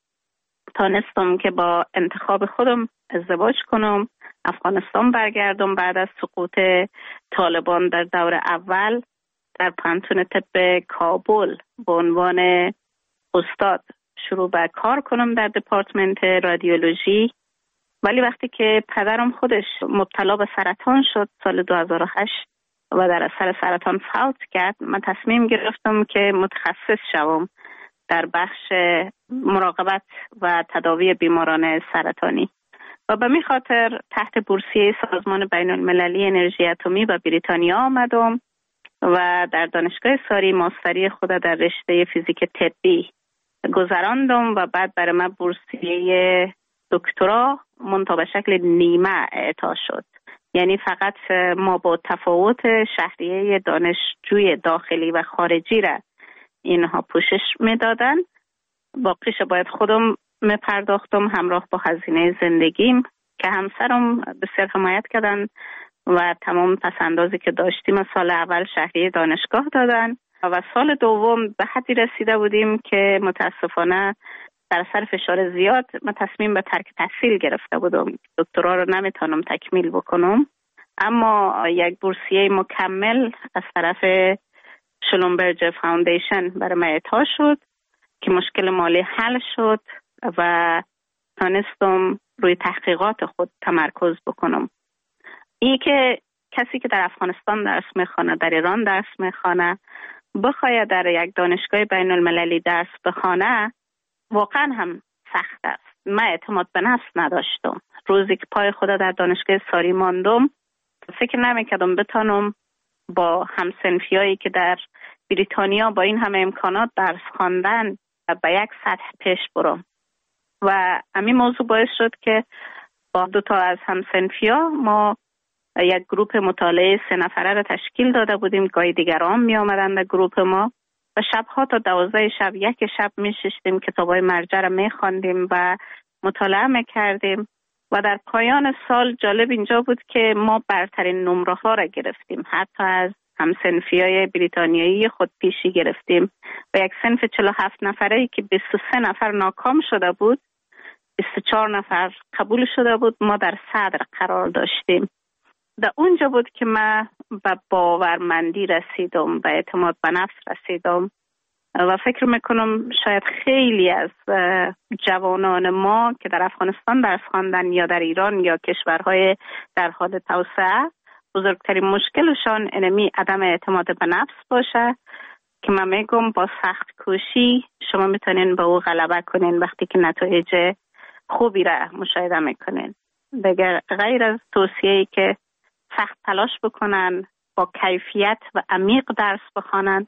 [SPEAKER 17] تانستم که با انتخاب خودم ازدواج کنم، افغانستان برگردم. بعد از سقوط طالبان در دور اول در پانتون طب کابل به عنوان استاد شروع به کار کنم در دپارتمنت رادیولوژی. ولی وقتی که پدرم خودش مبتلا به سرطان شد سال دو هزار و هشت و در اثر سرطان فوت کرد، من تصمیم گرفتم که متخصص شوم در بخش مراقبت و تداوی بیماران سرطانی و به می خاطر تحت بورسیه سازمان بین المللی انرژی اتمی و بریتانیا آمدم و در دانشگاه ساری ماستری خود در رشته فیزیک طبی گذراندم و بعد برای من بورسیه دکترا منتها به شکل نیمه اعطا شد. یعنی فقط ما با تفاوت شهریه دانشجوی داخلی و خارجی را اینها پوشش میدادن، باقیش باید خودم می پرداختم همراه با هزینه زندگیم که همسرم بسیار حمایت کردن و تمام پسندازی که داشتیم سال اول شهریه دانشگاه دادن و سال دوم به حدی رسیده بودیم که متاسفانه در اثر فشار زیاد من تصمیم به ترک تحصیل گرفته بودم. دکترا رو نمیتونم تکمیل بکنم، اما یک بورسیه مکمل از طرف شلومبرج فاوندیشن برای من اعطا شد که مشکل مالی حل شد و تانستم روی تحقیقات خود تمرکز بکنم. این که کسی که در افغانستان درس میخوانه، در ایران درس میخوانه، بخواید در یک دانشگاه بین المللی درس بخوانه واقعا هم سخت است. من اعتماد به نفس نداشتم. روزی که پای خدا در دانشگاه ساری ماندم فکر نمیکردم بتانم با همسنفیایی که در بریتانیا با این همه امکانات درس خواندن به یک سطح پیش برم و همین موضوع باعث شد که با دو تا از همسنفیا ما یک گروه مطالعه سه نفره را تشکیل داده بودیم. گاهی دیگران می آمدن در گروه ما و شبها تا دوازده شب یک شب می ششتیم کتابای مرجع را می خواندیم و مطالعه می کردیم و در پایان سال جالب اینجا بود که ما برترین نمره ها را گرفتیم. حتی از همسنفیای بریتانیایی خود پیشی گرفتیم و یک سنف چهل و هفت نفره که بیست و سه نفر ناکام شده بود، بیست و چهار نفر قبول شده بود، ما در صدر قرار داشتیم. در اونجا بود که من به باورمندی رسیدم، به اعتماد به نفس رسیدم و فکر میکنم شاید خیلی از جوانان ما که در افغانستان درس خواندن یا در ایران یا کشورهای در حال توسعه، بزرگترین مشکلشان انمی عدم اعتماد به نفس باشه که من میگم با سخت کوشی شما میتونین به او غلبه کنین وقتی که نتایج خوبی را مشاهده میکنین. دیگر غیر از توصیه‌ای که سخت تلاش بکنن، با کیفیت و عمیق درس بخوانن،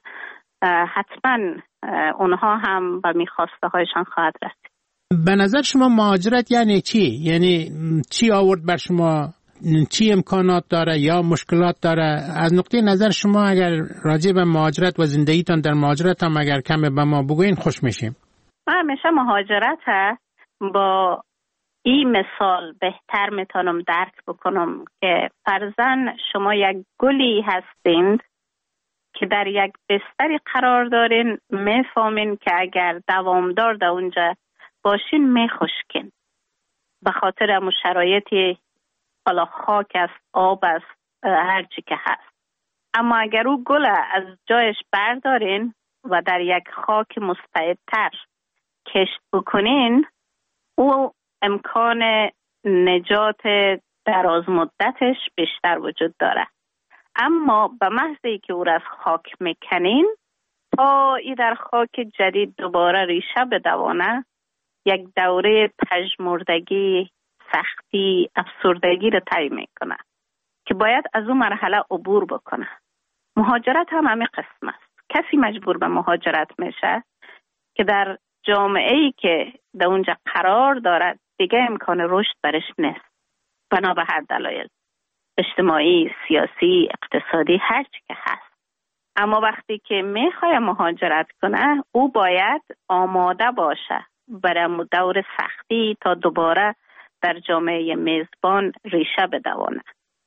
[SPEAKER 17] حتما اونها هم به میخواسته هایشان خواهد رسید.
[SPEAKER 16] به نظر شما مهاجرت یعنی چی؟ یعنی چی آورد بر شما؟ چی امکانات داره یا مشکلات داره؟ از نقطه نظر شما اگر راجع به مهاجرت و زندگیتان در مهاجرت هم اگر کمی به ما بگوین خوش میشیم.
[SPEAKER 17] من همیشه مهاجرت با این مثال بهتر میتونم درک بکنم که فرضاً شما یک گلی هستید که در یک بستری قرار دارین، میفهمین که اگر دوامدار در اونجا باشین میخشکین به خاطر همون شرایطی حالا خاک است، آب است، هر چی که هست. اما اگر او گل از جایش بردارین و در یک خاک مستعدتر کشت بکنین، او امکان نجات دراز مدتش بیشتر وجود داره. اما به محضی که او را از خاک میکنین تا ای در خاک جدید دوباره ریشه بدوانه، یک دوره پژمردگی، سختی، افسردگی را طی میکنه که باید از اون مرحله عبور بکنه. مهاجرت هم همین قسم است. کسی مجبور به مهاجرت میشه که در جامعه‌ای که در اونجا قرار دارد دیگه امکان رشد برش نیست، بنا به هر دلایل اجتماعی، سیاسی، اقتصادی، هر چی که هست. اما وقتی که میخواد مهاجرت کنه، او باید آماده باشه برای دور سختی تا دوباره در جامعه میزبان ریشه بدوانه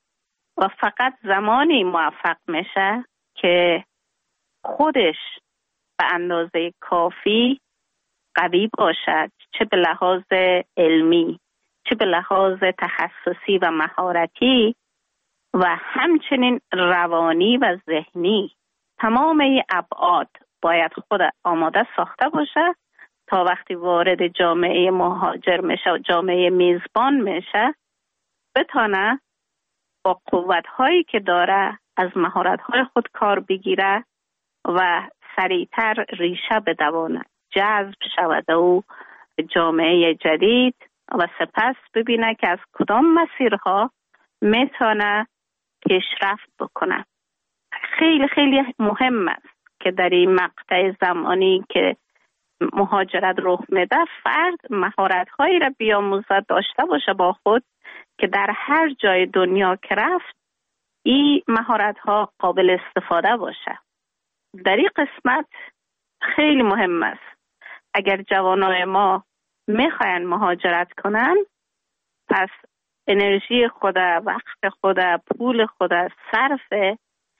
[SPEAKER 17] و فقط زمانی موفق میشه که خودش به اندازه کافی قوی باشد، چه به لحاظ علمی، چه به لحاظ تخصصی و مهارتی و همچنین روانی و ذهنی. تمام این ابعاد باید خود آماده ساخته باشه تا وقتی وارد جامعه مهاجر میشه و جامعه میزبان میشه بتونه با قوت‌هایی که داره از مهارت‌های خود کار بگیره و سریعتر ریشه بدوانه، جذب شود او جامعه جدید و سپس ببینه که از کدام مسیرها میتونه پیشرفت بکنه. خیلی خیلی مهم است که در این مقطع زمانی که مهاجرت رخ میده فرد مهارت‌هایی را بیاموزد، داشته باشه با خود که در هر جای دنیا که رفت این مهارت‌ها قابل استفاده باشه. در این قسمت خیلی مهم است اگر جوانای ما میخواین مهاجرت کنن، پس انرژی خود، وقت خود، پول خود صرف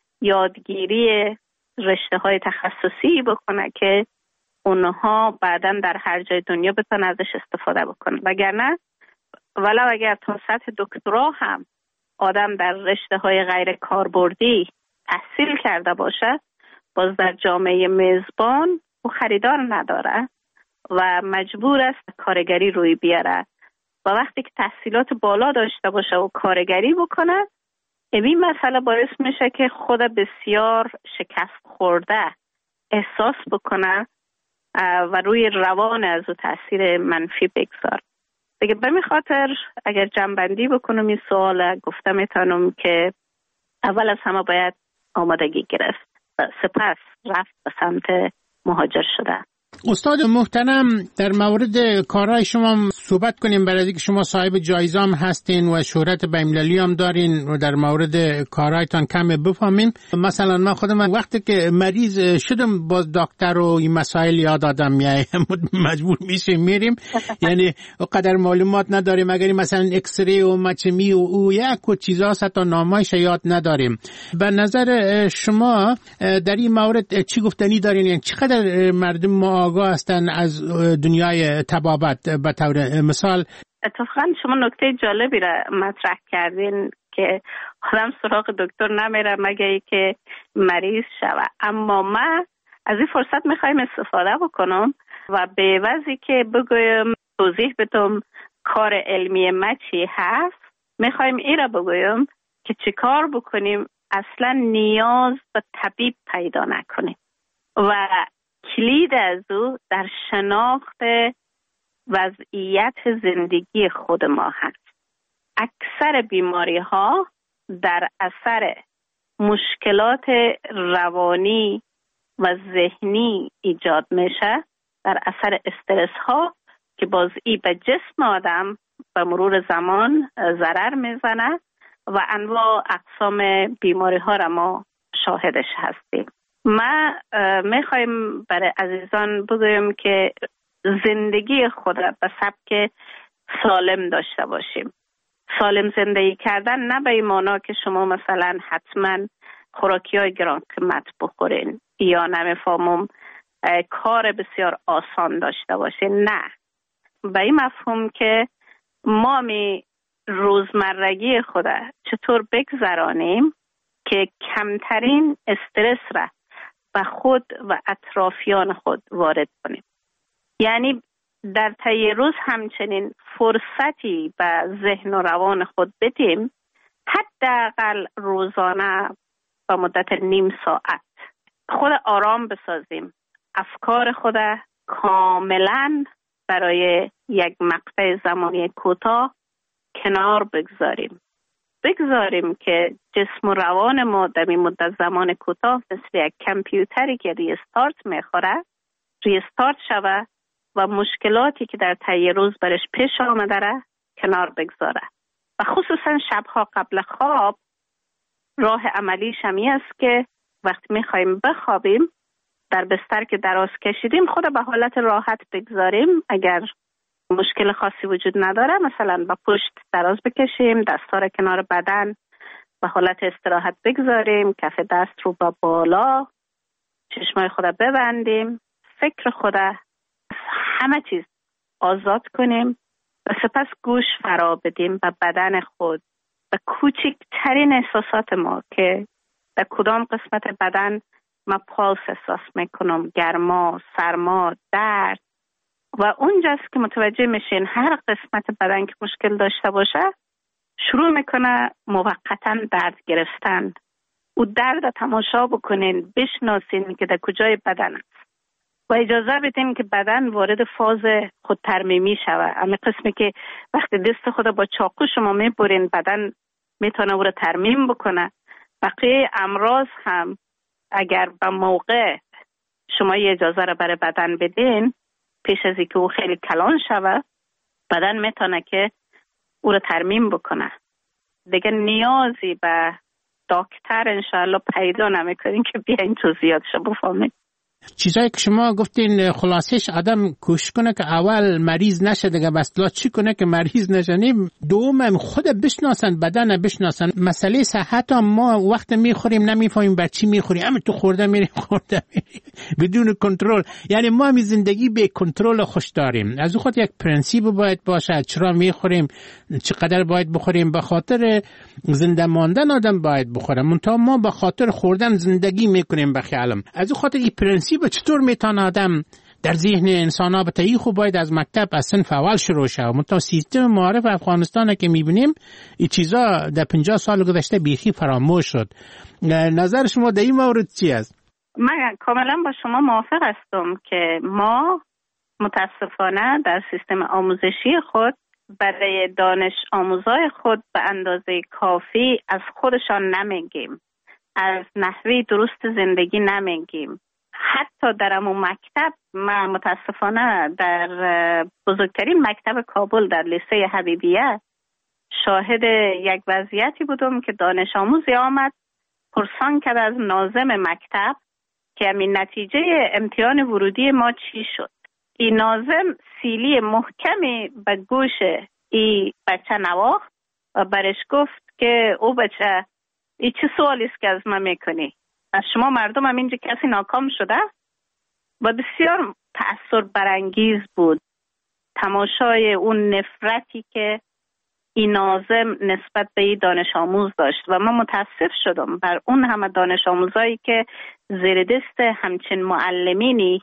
[SPEAKER 17] یادگیری رشته های تخصصی بکنه که اونها بعداً در هر جای دنیا بتونن ازش استفاده بکنن. وگرنه ولو اگر تا سطح دکترا هم آدم در رشته های غیر کاربردی تحصیل کرده باشه، باز در جامعه میزبان او خریدار نداره و مجبور است کارگری روی بیاره و وقتی که تحصیلات بالا داشته باشه و کارگری بکنه، این مسئله باعث میشه که خود بسیار شکست خورده احساس بکنه و روی روان از او تاثیر منفی بگذار. دیگه به می خاطر اگر جنبندی بکنم این سوال، گفته میتونم که اول از همه باید آمادگی گرفت و سپس رفت به سمت مهاجر شده.
[SPEAKER 16] استاد محترم، در مورد کارهای شما صحبت کنیم، برای اینکه شما صاحب جایزه هم هستین و شهرت بین‌المللی هم دارین و در مورد کارهایتان کم بفهمیم. مثلا من خودم وقتی که مریض شدم باز دکتر و این مسائل یاد آدم میای مجبور میشیم میریم، یعنی قدر معلومات نداریم. اگر مثلا اکس ری و مچمی و او یک و چیزا حتی نامایش یاد نداریم. به نظر شما در این مورد چی گفتنی دارین؟ یعنی چقدر مردم ما آگاه هستن از دنیای طبابت؟ به طور مثال
[SPEAKER 17] اتفاقا شما نکته جالبی را مطرح کردین که آدم سراغ دکتر نمیره مگه ای که مریض شود. اما من از این فرصت میخوایم استفاده بکنم و به عوضی که بگویم توضیح بدم کار علمی ما چی هست، میخوایم این را بگویم که چی کار بکنیم اصلا نیاز به طبیب پیدا نکنیم و کلید از او در شناخت وضعیت زندگی خود ما هست. اکثر بیماری ها در اثر مشکلات روانی و ذهنی ایجاد میشه، در اثر استرس ها که باز ای به جسم آدم به مرور زمان ضرر میزنه و انواع اقسام بیماری ها را ما شاهدش هستیم. ما میخوایم برای عزیزان بگویم که زندگی خود را به سبک سالم داشته باشیم. سالم زندگی کردن نه به این معنا که شما مثلا حتما خوراکی های گران قیمت بخورین یا نمیفهمم کار بسیار آسان داشته باشین، نه، به این مفهوم که ما می روزمرگی خود چطور بگذرانیم که کمترین استرس را به خود و اطرافیان خود وارد کنیم. یعنی در طی روز همچنین فرصتی به ذهن و روان خود بدیم، حداقل روزانه با مدت نیم ساعت خود آرام بسازیم، افکار خود کاملا برای یک مقطع زمانی کوتاه کنار بگذاریم. بگذاریم که جسم و روان ما در این مدت زمان کوتاه مثل یک کامپیوتری که ریستارت میخوره ریستارت شوه و مشکلاتی که در طی روز برش پیش آمده را کنار بگذاره. و خصوصا شبها قبل خواب راه عملیش همی است که وقتی میخوایم بخوابیم در بستر که دراز کشیدیم خود به حالت راحت بگذاریم. اگر مشکل خاصی وجود نداره مثلا با پشت دراز بکشیم، دستا را کنار بدن به حالت استراحت بگذاریم، کف دست رو با بالا، چشمای خود ببندیم، فکر خود همه چیز آزاد کنیم و سپس گوش فرا بدیم به بدن خود و کوچکترین احساسات ما که در کدام قسمت بدن ما پالس احساس میکنم، گرما، سرما، درد، و اونجاست که متوجه میشین هر قسمت بدن که مشکل داشته باشه شروع میکنه موقتا درد گرفتن. او درد تماشا بکنین، بشناسین که در کجای بدن است و اجازه بدین که بدن وارد فاز خود ترمیمی شوه. اما قسمی که وقتی دست خود با چاقو شما میبرین بدن میتونه او را ترمیم بکنه. بقیه امراض هم اگر به موقع شما یه اجازه را برای بدن بدین پیش از اینکه او خیلی کلان شوه بدن میتونه که او را ترمیم بکنه. دیگه نیازی به دکتر انشاءالله پیدا نمیکنین که بیاین توضیحاتشو بفهمید.
[SPEAKER 16] چیزایی که شما گفتین خلاصش آدم کوشش کنه که اول مریض نشه دیگه بس چی کنه که مریض نشنیم. دوم خود بشناسن، بدن بشناسن. مسئله صحت هم ما وقت میخوریم نمیفهمیم بر چی میخوریم، اما تو خورده میریم خورده میریم بدون کنترل. یعنی ما می زندگی به کنترل خوش داریم. از خود یک پرنسیپ باید باشه چرا میخوریم، چقدر باید بخوریم. به خاطر زنده ماندن آدم باید بخوره، منتها ما به خاطر خوردن زندگی میکنیم به خیالم. از خاطر این پرنسیپ چطور میتونه آدم در ذهن انسان ها بتایی خوب باید از مکتب از صنف اول شروع شد. منتها سیستم معارف افغانستان که میبینیم این چیزا در پنجاه سال گذشته بیخی فراموش شد. نظر شما در این مورد چی است؟
[SPEAKER 17] من کاملا با شما موافق هستم که ما متاسفانه در سیستم آموزشی خود برای دانش آموزای خود به اندازه کافی از خودشان نمیگیم، از نحوه درست زندگی نمیگیم. حتی در امو مکتب من متاسفانه در بزرگترین مکتب کابل در لیسه حبیبیه شاهد یک وضعیتی بودم که دانش آموزی آمد پرسان کرد از ناظم مکتب که همین نتیجه امتحان ورودی ما چی شد. این ناظم سیلی محکمی به گوش این بچه نواخت و برش گفت که او بچه این چه سوالی است که از من میکنی؟ از شما مردم هم اینجا کسی ناکام شده؟ و بسیار تأثیر برانگیز بود تماشای اون نفرتی که این ناظم نسبت به این دانش آموز داشت و من متاسف شدم بر اون همه دانش آموزایی که زیر دست همچین معلمینی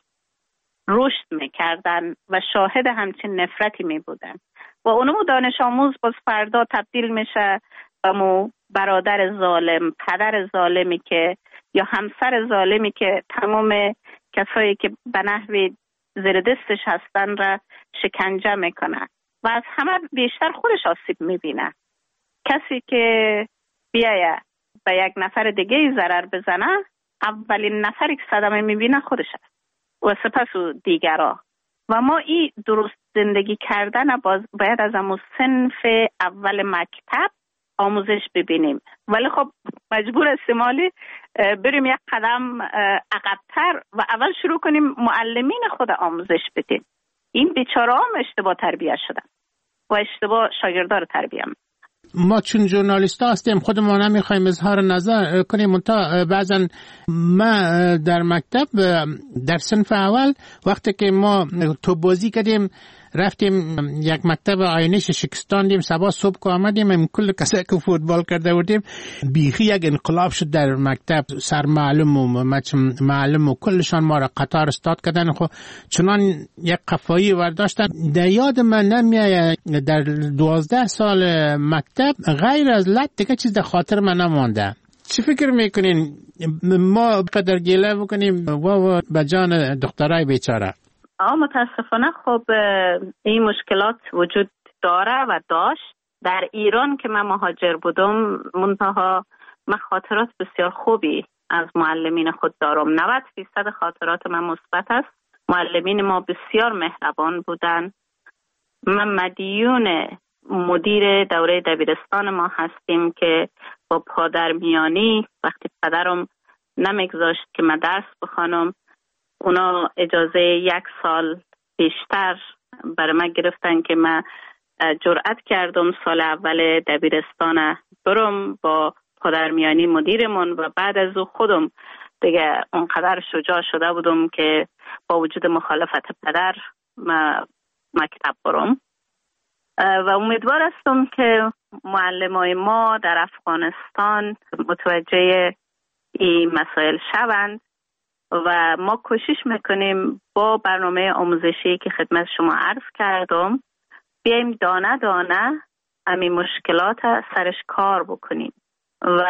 [SPEAKER 17] رشد میکردن و شاهد همچین نفرتی میبودن و اونمو دانش آموز باز فردا تبدیل میشه به مو برادر ظالم، پدر ظالمی که یا همسر ظالمی که تمام کسایی که به نحو زیر دستش هستن را شکنجه میکنه و از همه بیشتر خودش آسیب میبینه. کسی که بیایه به یک نفر دیگه ضرر بزنه اولین نفری که صدمه میبینه خودشه و سپس و دیگرها. و ما این درست زندگی کردن باید از همون صنف اول مکتب آموزش ببینیم، ولی خب مجبور استعمالی بریم یک قدم عقب‌تر و اول شروع کنیم معلمین خود آموزش بدیم. این بیچاره هم اشتباه تربیت شدن و اشتباه شاگردار تربیت.
[SPEAKER 16] ما چون ژورنالیست هستیم خودمون نمیخوایم اظهار نظر کنیم، منتها بعضا ما در مکتب در صنف اول وقتی که ما تو بازی کردیم رفتیم یک مکتب آینش شکستاندیم، صبح صبح که آمدیم کل کسایی که فوتبال کرده بودیم بیخی یک انقلاب شد در مکتب، سر معلم و معلم و کلشان ما را قطار استاد کردن. خب چنان یک قفایی ورداشتن. در یاد من نمیاد در دوازده سال مکتب غیر از لط دیگه چیز در خاطر من نمانده. چی فکر میکنین ما قدر گله بکنیم و و به جان دخترای بیچاره؟
[SPEAKER 17] آه متاسفانه خب این مشکلات وجود داره و داشت. در ایران که من مهاجر بودم منتها من خاطرات بسیار خوبی از معلمین خود دارم. نود درصد خاطرات من مثبت است. معلمین ما بسیار مهربان بودن. من مدیون مدیر دوره دبیرستان ما هستیم که با پادرمیانی وقتی پدرم نمیگذاشت که من درس بخوانم، اونا اجازه یک سال بیشتر برای من گرفتن که من جرأت کردم سال اول دبیرستان برم با پادرمیانی مدیرمون و بعد از او خودم دیگه اونقدر شجاع شده بودم که با وجود مخالفت پدر من مکتب برم و امیدوار هستم که معلمای ما در افغانستان متوجه این مسائل شوند و ما کوشش میکنیم با برنامه آموزشی که خدمت شما عرض کردم بیایم دانه دانه همین مشکلات سرش کار بکنیم و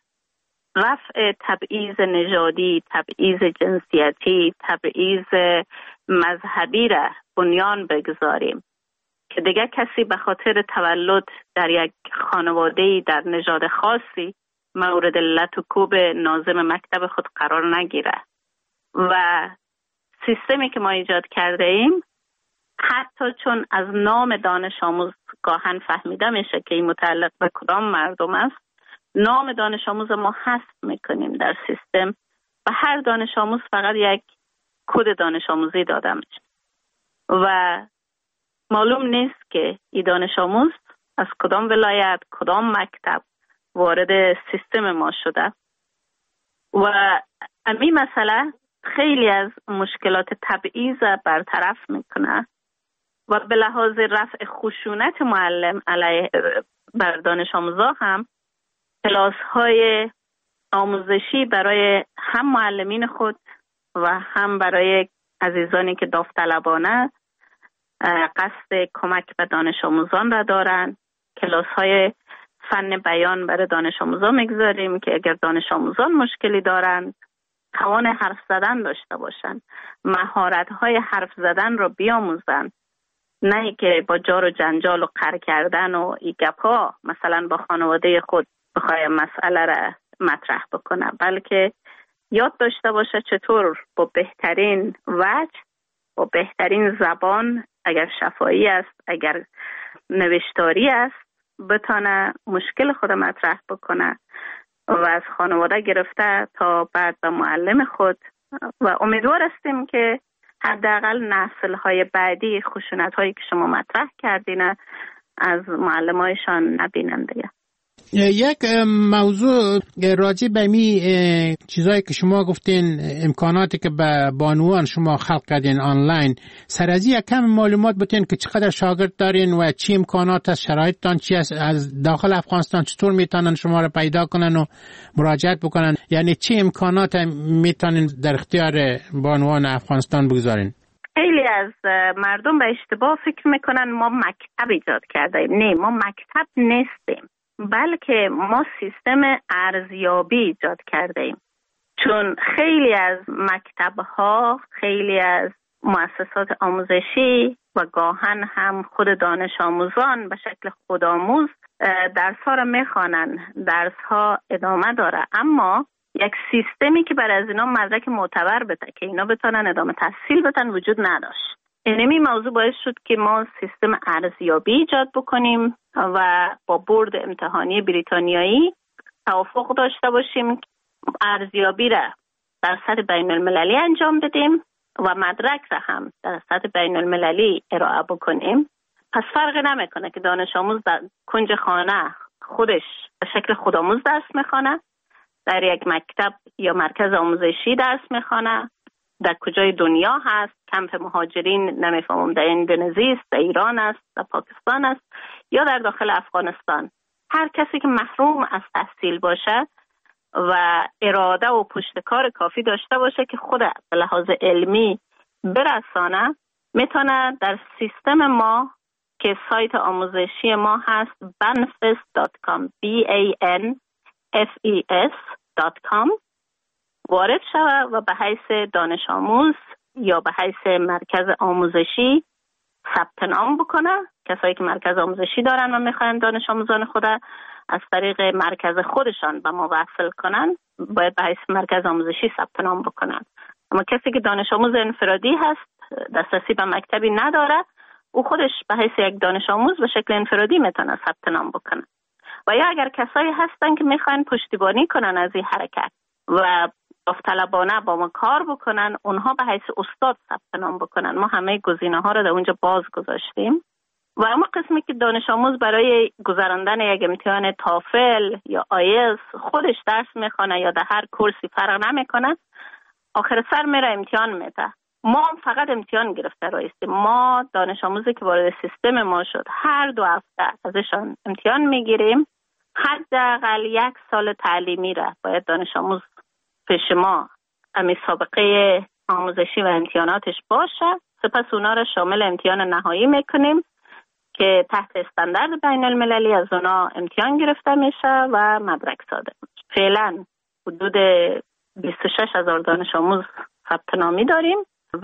[SPEAKER 17] رفع تبعیض نژادی، تبعیض جنسیتی، تبعیض مذهبی را بنیان بگذاریم که دیگه کسی به خاطر تولد در یک خانواده‌ای در نژاد خاصی مورد لط و کوب ناظم مکتب خود قرار نگیره. و سیستمی که ما ایجاد کرده ایم حتی چون از نام دانش آموز گاهن فهمیده میشه که این متعلق به کدام مردم است، نام دانش آموز ما حذف میکنیم در سیستم و هر دانش آموز فقط یک کد دانش آموزی داده میشه و معلوم نیست که این دانش آموز از کدام ولایت، کدام مکتب وارد سیستم ما شده و همین مسئله خیلی از مشکلات تبعیض برطرف میکنه و به لحاظ رفع خشونت معلم علیه بر دانش آموزا هم کلاس های آموزشی برای هم معلمین خود و هم برای عزیزانی که داوطلبانه قصد کمک به دانش آموزان را دارن، کلاس های فن بیان برای دانش آموزان میگذاریم که اگر دانش آموزان مشکلی دارند توان حرف زدن داشته باشن، مهارت های حرف زدن رو بیاموزن، نه که با جار و جنجال و قر کردن و ای گپا مثلا با خانواده خود بخوای مسئله را مطرح بکنه، بلکه یاد داشته باشه چطور با بهترین وجه، با بهترین زبان، اگر شفاهی است، اگر نوشتاری است، بتانه مشکل خود مطرح بکنه و از خانواده گرفته تا بعد به معلم خود و امیدوار هستیم که حداقل نسل‌های بعدی خشونت‌هایی که شما مطرح کردین از معلم‌هایشان نبینن دیگه.
[SPEAKER 16] یک موضوع راجع به می چیزایی که شما گفتین، امکاناتی که به بانوان شما خلق کردین آنلاین، سر از یک کم معلومات بتین که چقدر شاگرد دارین و چی امکانات از شرایطتان چی است، از داخل افغانستان چطور میتونن شما را پیدا کنن و مراجعت بکنن، یعنی چی امکانات میتونین در اختیار بانوان افغانستان بگذارین؟
[SPEAKER 17] خیلی از مردم به اشتباه فکر میکنن ما مکتب ایجاد کردیم. نه، ما مکتب نیستیم، بلکه ما سیستم ارزیابی ایجاد کرده ایم. چون خیلی از مکتب‌ها، خیلی از مؤسسات آموزشی و گاهن هم خود دانش آموزان به شکل خودآموز درس‌ها را می‌خوانن، درس‌ها ادامه داره، اما یک سیستمی که برای از اینا مدرک معتبر بده که اینا بتونن ادامه تحصیل بدن وجود نداشت. اینمی موضوع باعث شد که ما سیستم ارزیابی ایجاد بکنیم و با بورد امتحانی بریتانیایی توافق داشته باشیم که ارزیابی را در سطح بین المللی انجام بدیم و مدرک را هم در سطح بین المللی ارائه بکنیم. پس فرق نمیکنه که دانش آموز در کنج خانه خودش به شکل خودآموز درس میخونه، در یک مکتب یا مرکز آموزشی درس میخونه در کجای دنیا هست، کمپ مهاجرین نمیفهمم در اندونزی است، در ایران است، در پاکستان است یا در داخل افغانستان. هر کسی که محروم از تحصیل باشه و اراده و پشتکار کافی داشته باشه که خود به لحاظ علمی برسانه، میتونه در سیستم ما که سایت آموزشی ما هست banfes دات کام b a n f e s دات کام وارد شود و به حیث دانش آموز یا به حیث مرکز آموزشی ثبت نام بکنه. کسایی که مرکز آموزشی دارن و میخواین دانش آموزان خود از طریق مرکز خودشان به ما وصل کنن، باید به حیث مرکز آموزشی ثبت نام بکنن. اما کسی که دانش آموز انفرادی هست، دسترسی به مکتبی نداره، او خودش به حیث یک دانش آموز به شکل انفرادی میتونه ثبت نام بکنه. و یا اگر کسایی هستن که میخواین پشتیبانی کنن از این حرکت و داوطلبانه با ما کار بکنن، اونها به حیث استاد ثبت نام بکنن. ما همه گزینه ها رو در اونجا باز گذاشتیم. و اما قسمی که دانش آموز برای گذراندن یک امتحان تافل یا آیلتس خودش درس میخونه یا در هر کورسی فرق نمیکنه، آخر سر میره امتحان میده. ما هم فقط امتحان گرفته رایستیم. ما دانش آموزی که وارد سیستم ما شد هر دو هفته ازشان امتحان میگیریم. حداقل یک سال تعلیمی را باید دانش آموز پیش ما امی سابقه آموزشی و امتحاناتش باشه. سپس اونا را شامل امتحان نهایی میکنیم که تحت استاندارد بین المللی از اونا امتحان گرفته میشه و مدرک صادر میشه. فعلا حدود بیست و شش هزار دانش آموز ثبت نامی داریم و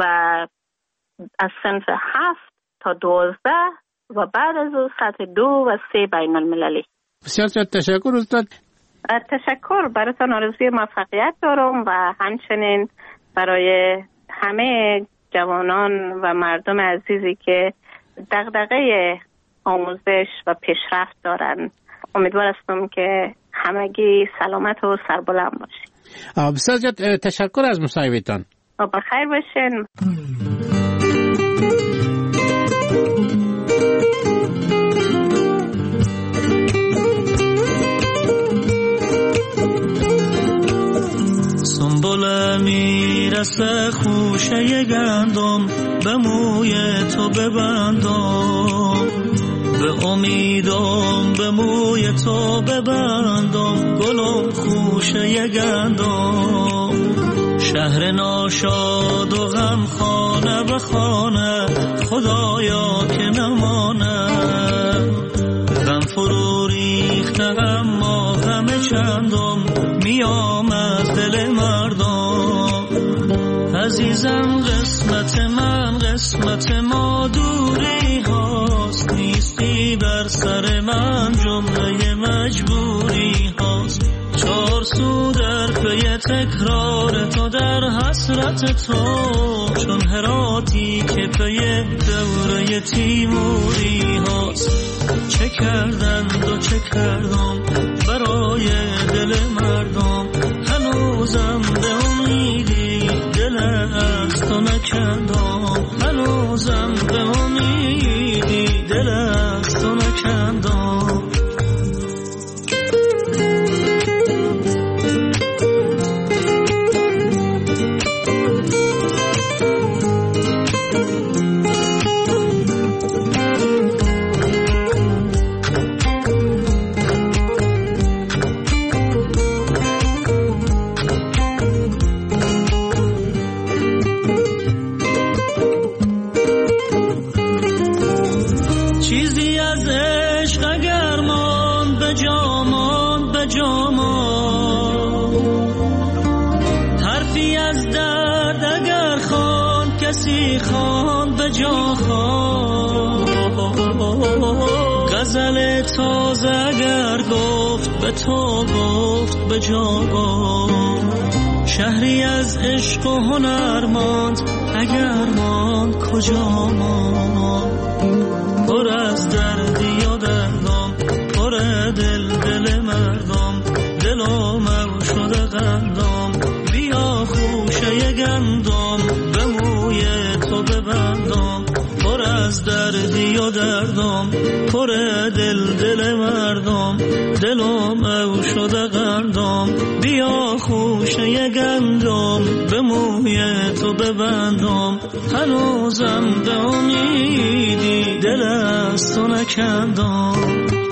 [SPEAKER 17] از صنف هفت تا دوازده و بعد از او سطح دو و سه بین المللی.
[SPEAKER 16] بسیار زیاد تشکر استاد.
[SPEAKER 17] تشکر، براتون آرزوی موفقیت دارم و همچنین برای همه جوانان و مردم عزیزی که دغدغه آموزش و پیشرفت دارن. امیدوار هستم که همگی سلامت و سربلند باشید.
[SPEAKER 16] بسیار زیاد تشکر از مصاحبهتان.
[SPEAKER 17] بخیر باشین.
[SPEAKER 18] سنبله میرسه خوشه گندم، به موی تو ببندم، به امیدم به موی تو ببندم، گلم خوشه گندم. شهر ناشاد و غم خانه به خانه، خدایا که نمانه. غم فرو ریخته اما غم چندم، میام از دل مردم. عزیزم قسمت من قسمت ما دوری هاست، نیستی در سر من جمله مجبوری هاست. چار سو در پی تکرار تو در حسرت تو، چون هراتی که پی دوره تیموری هاست. چه کردند و چه کردم برای دل مردم، هنوزم به امیدی دل از تو نکندم، هنوزم به امیدی دل از تو نکندم. غزل تازه اگر گفت به تو گفت به جا گفت، شهری از عشق و هنر ماند اگر ماند کجا ماند. پر از دردی و دردم، پر دل دل مردم، دلم شده قندم. بیا خوشه گندم به موی تو ببندم، پر از دردی و دردم، پر دل دل مردم، دلم او شده قندم. بیا خوشه گندم به موی تو ببندم، هنوزم به امیدی دل از تو نکندم.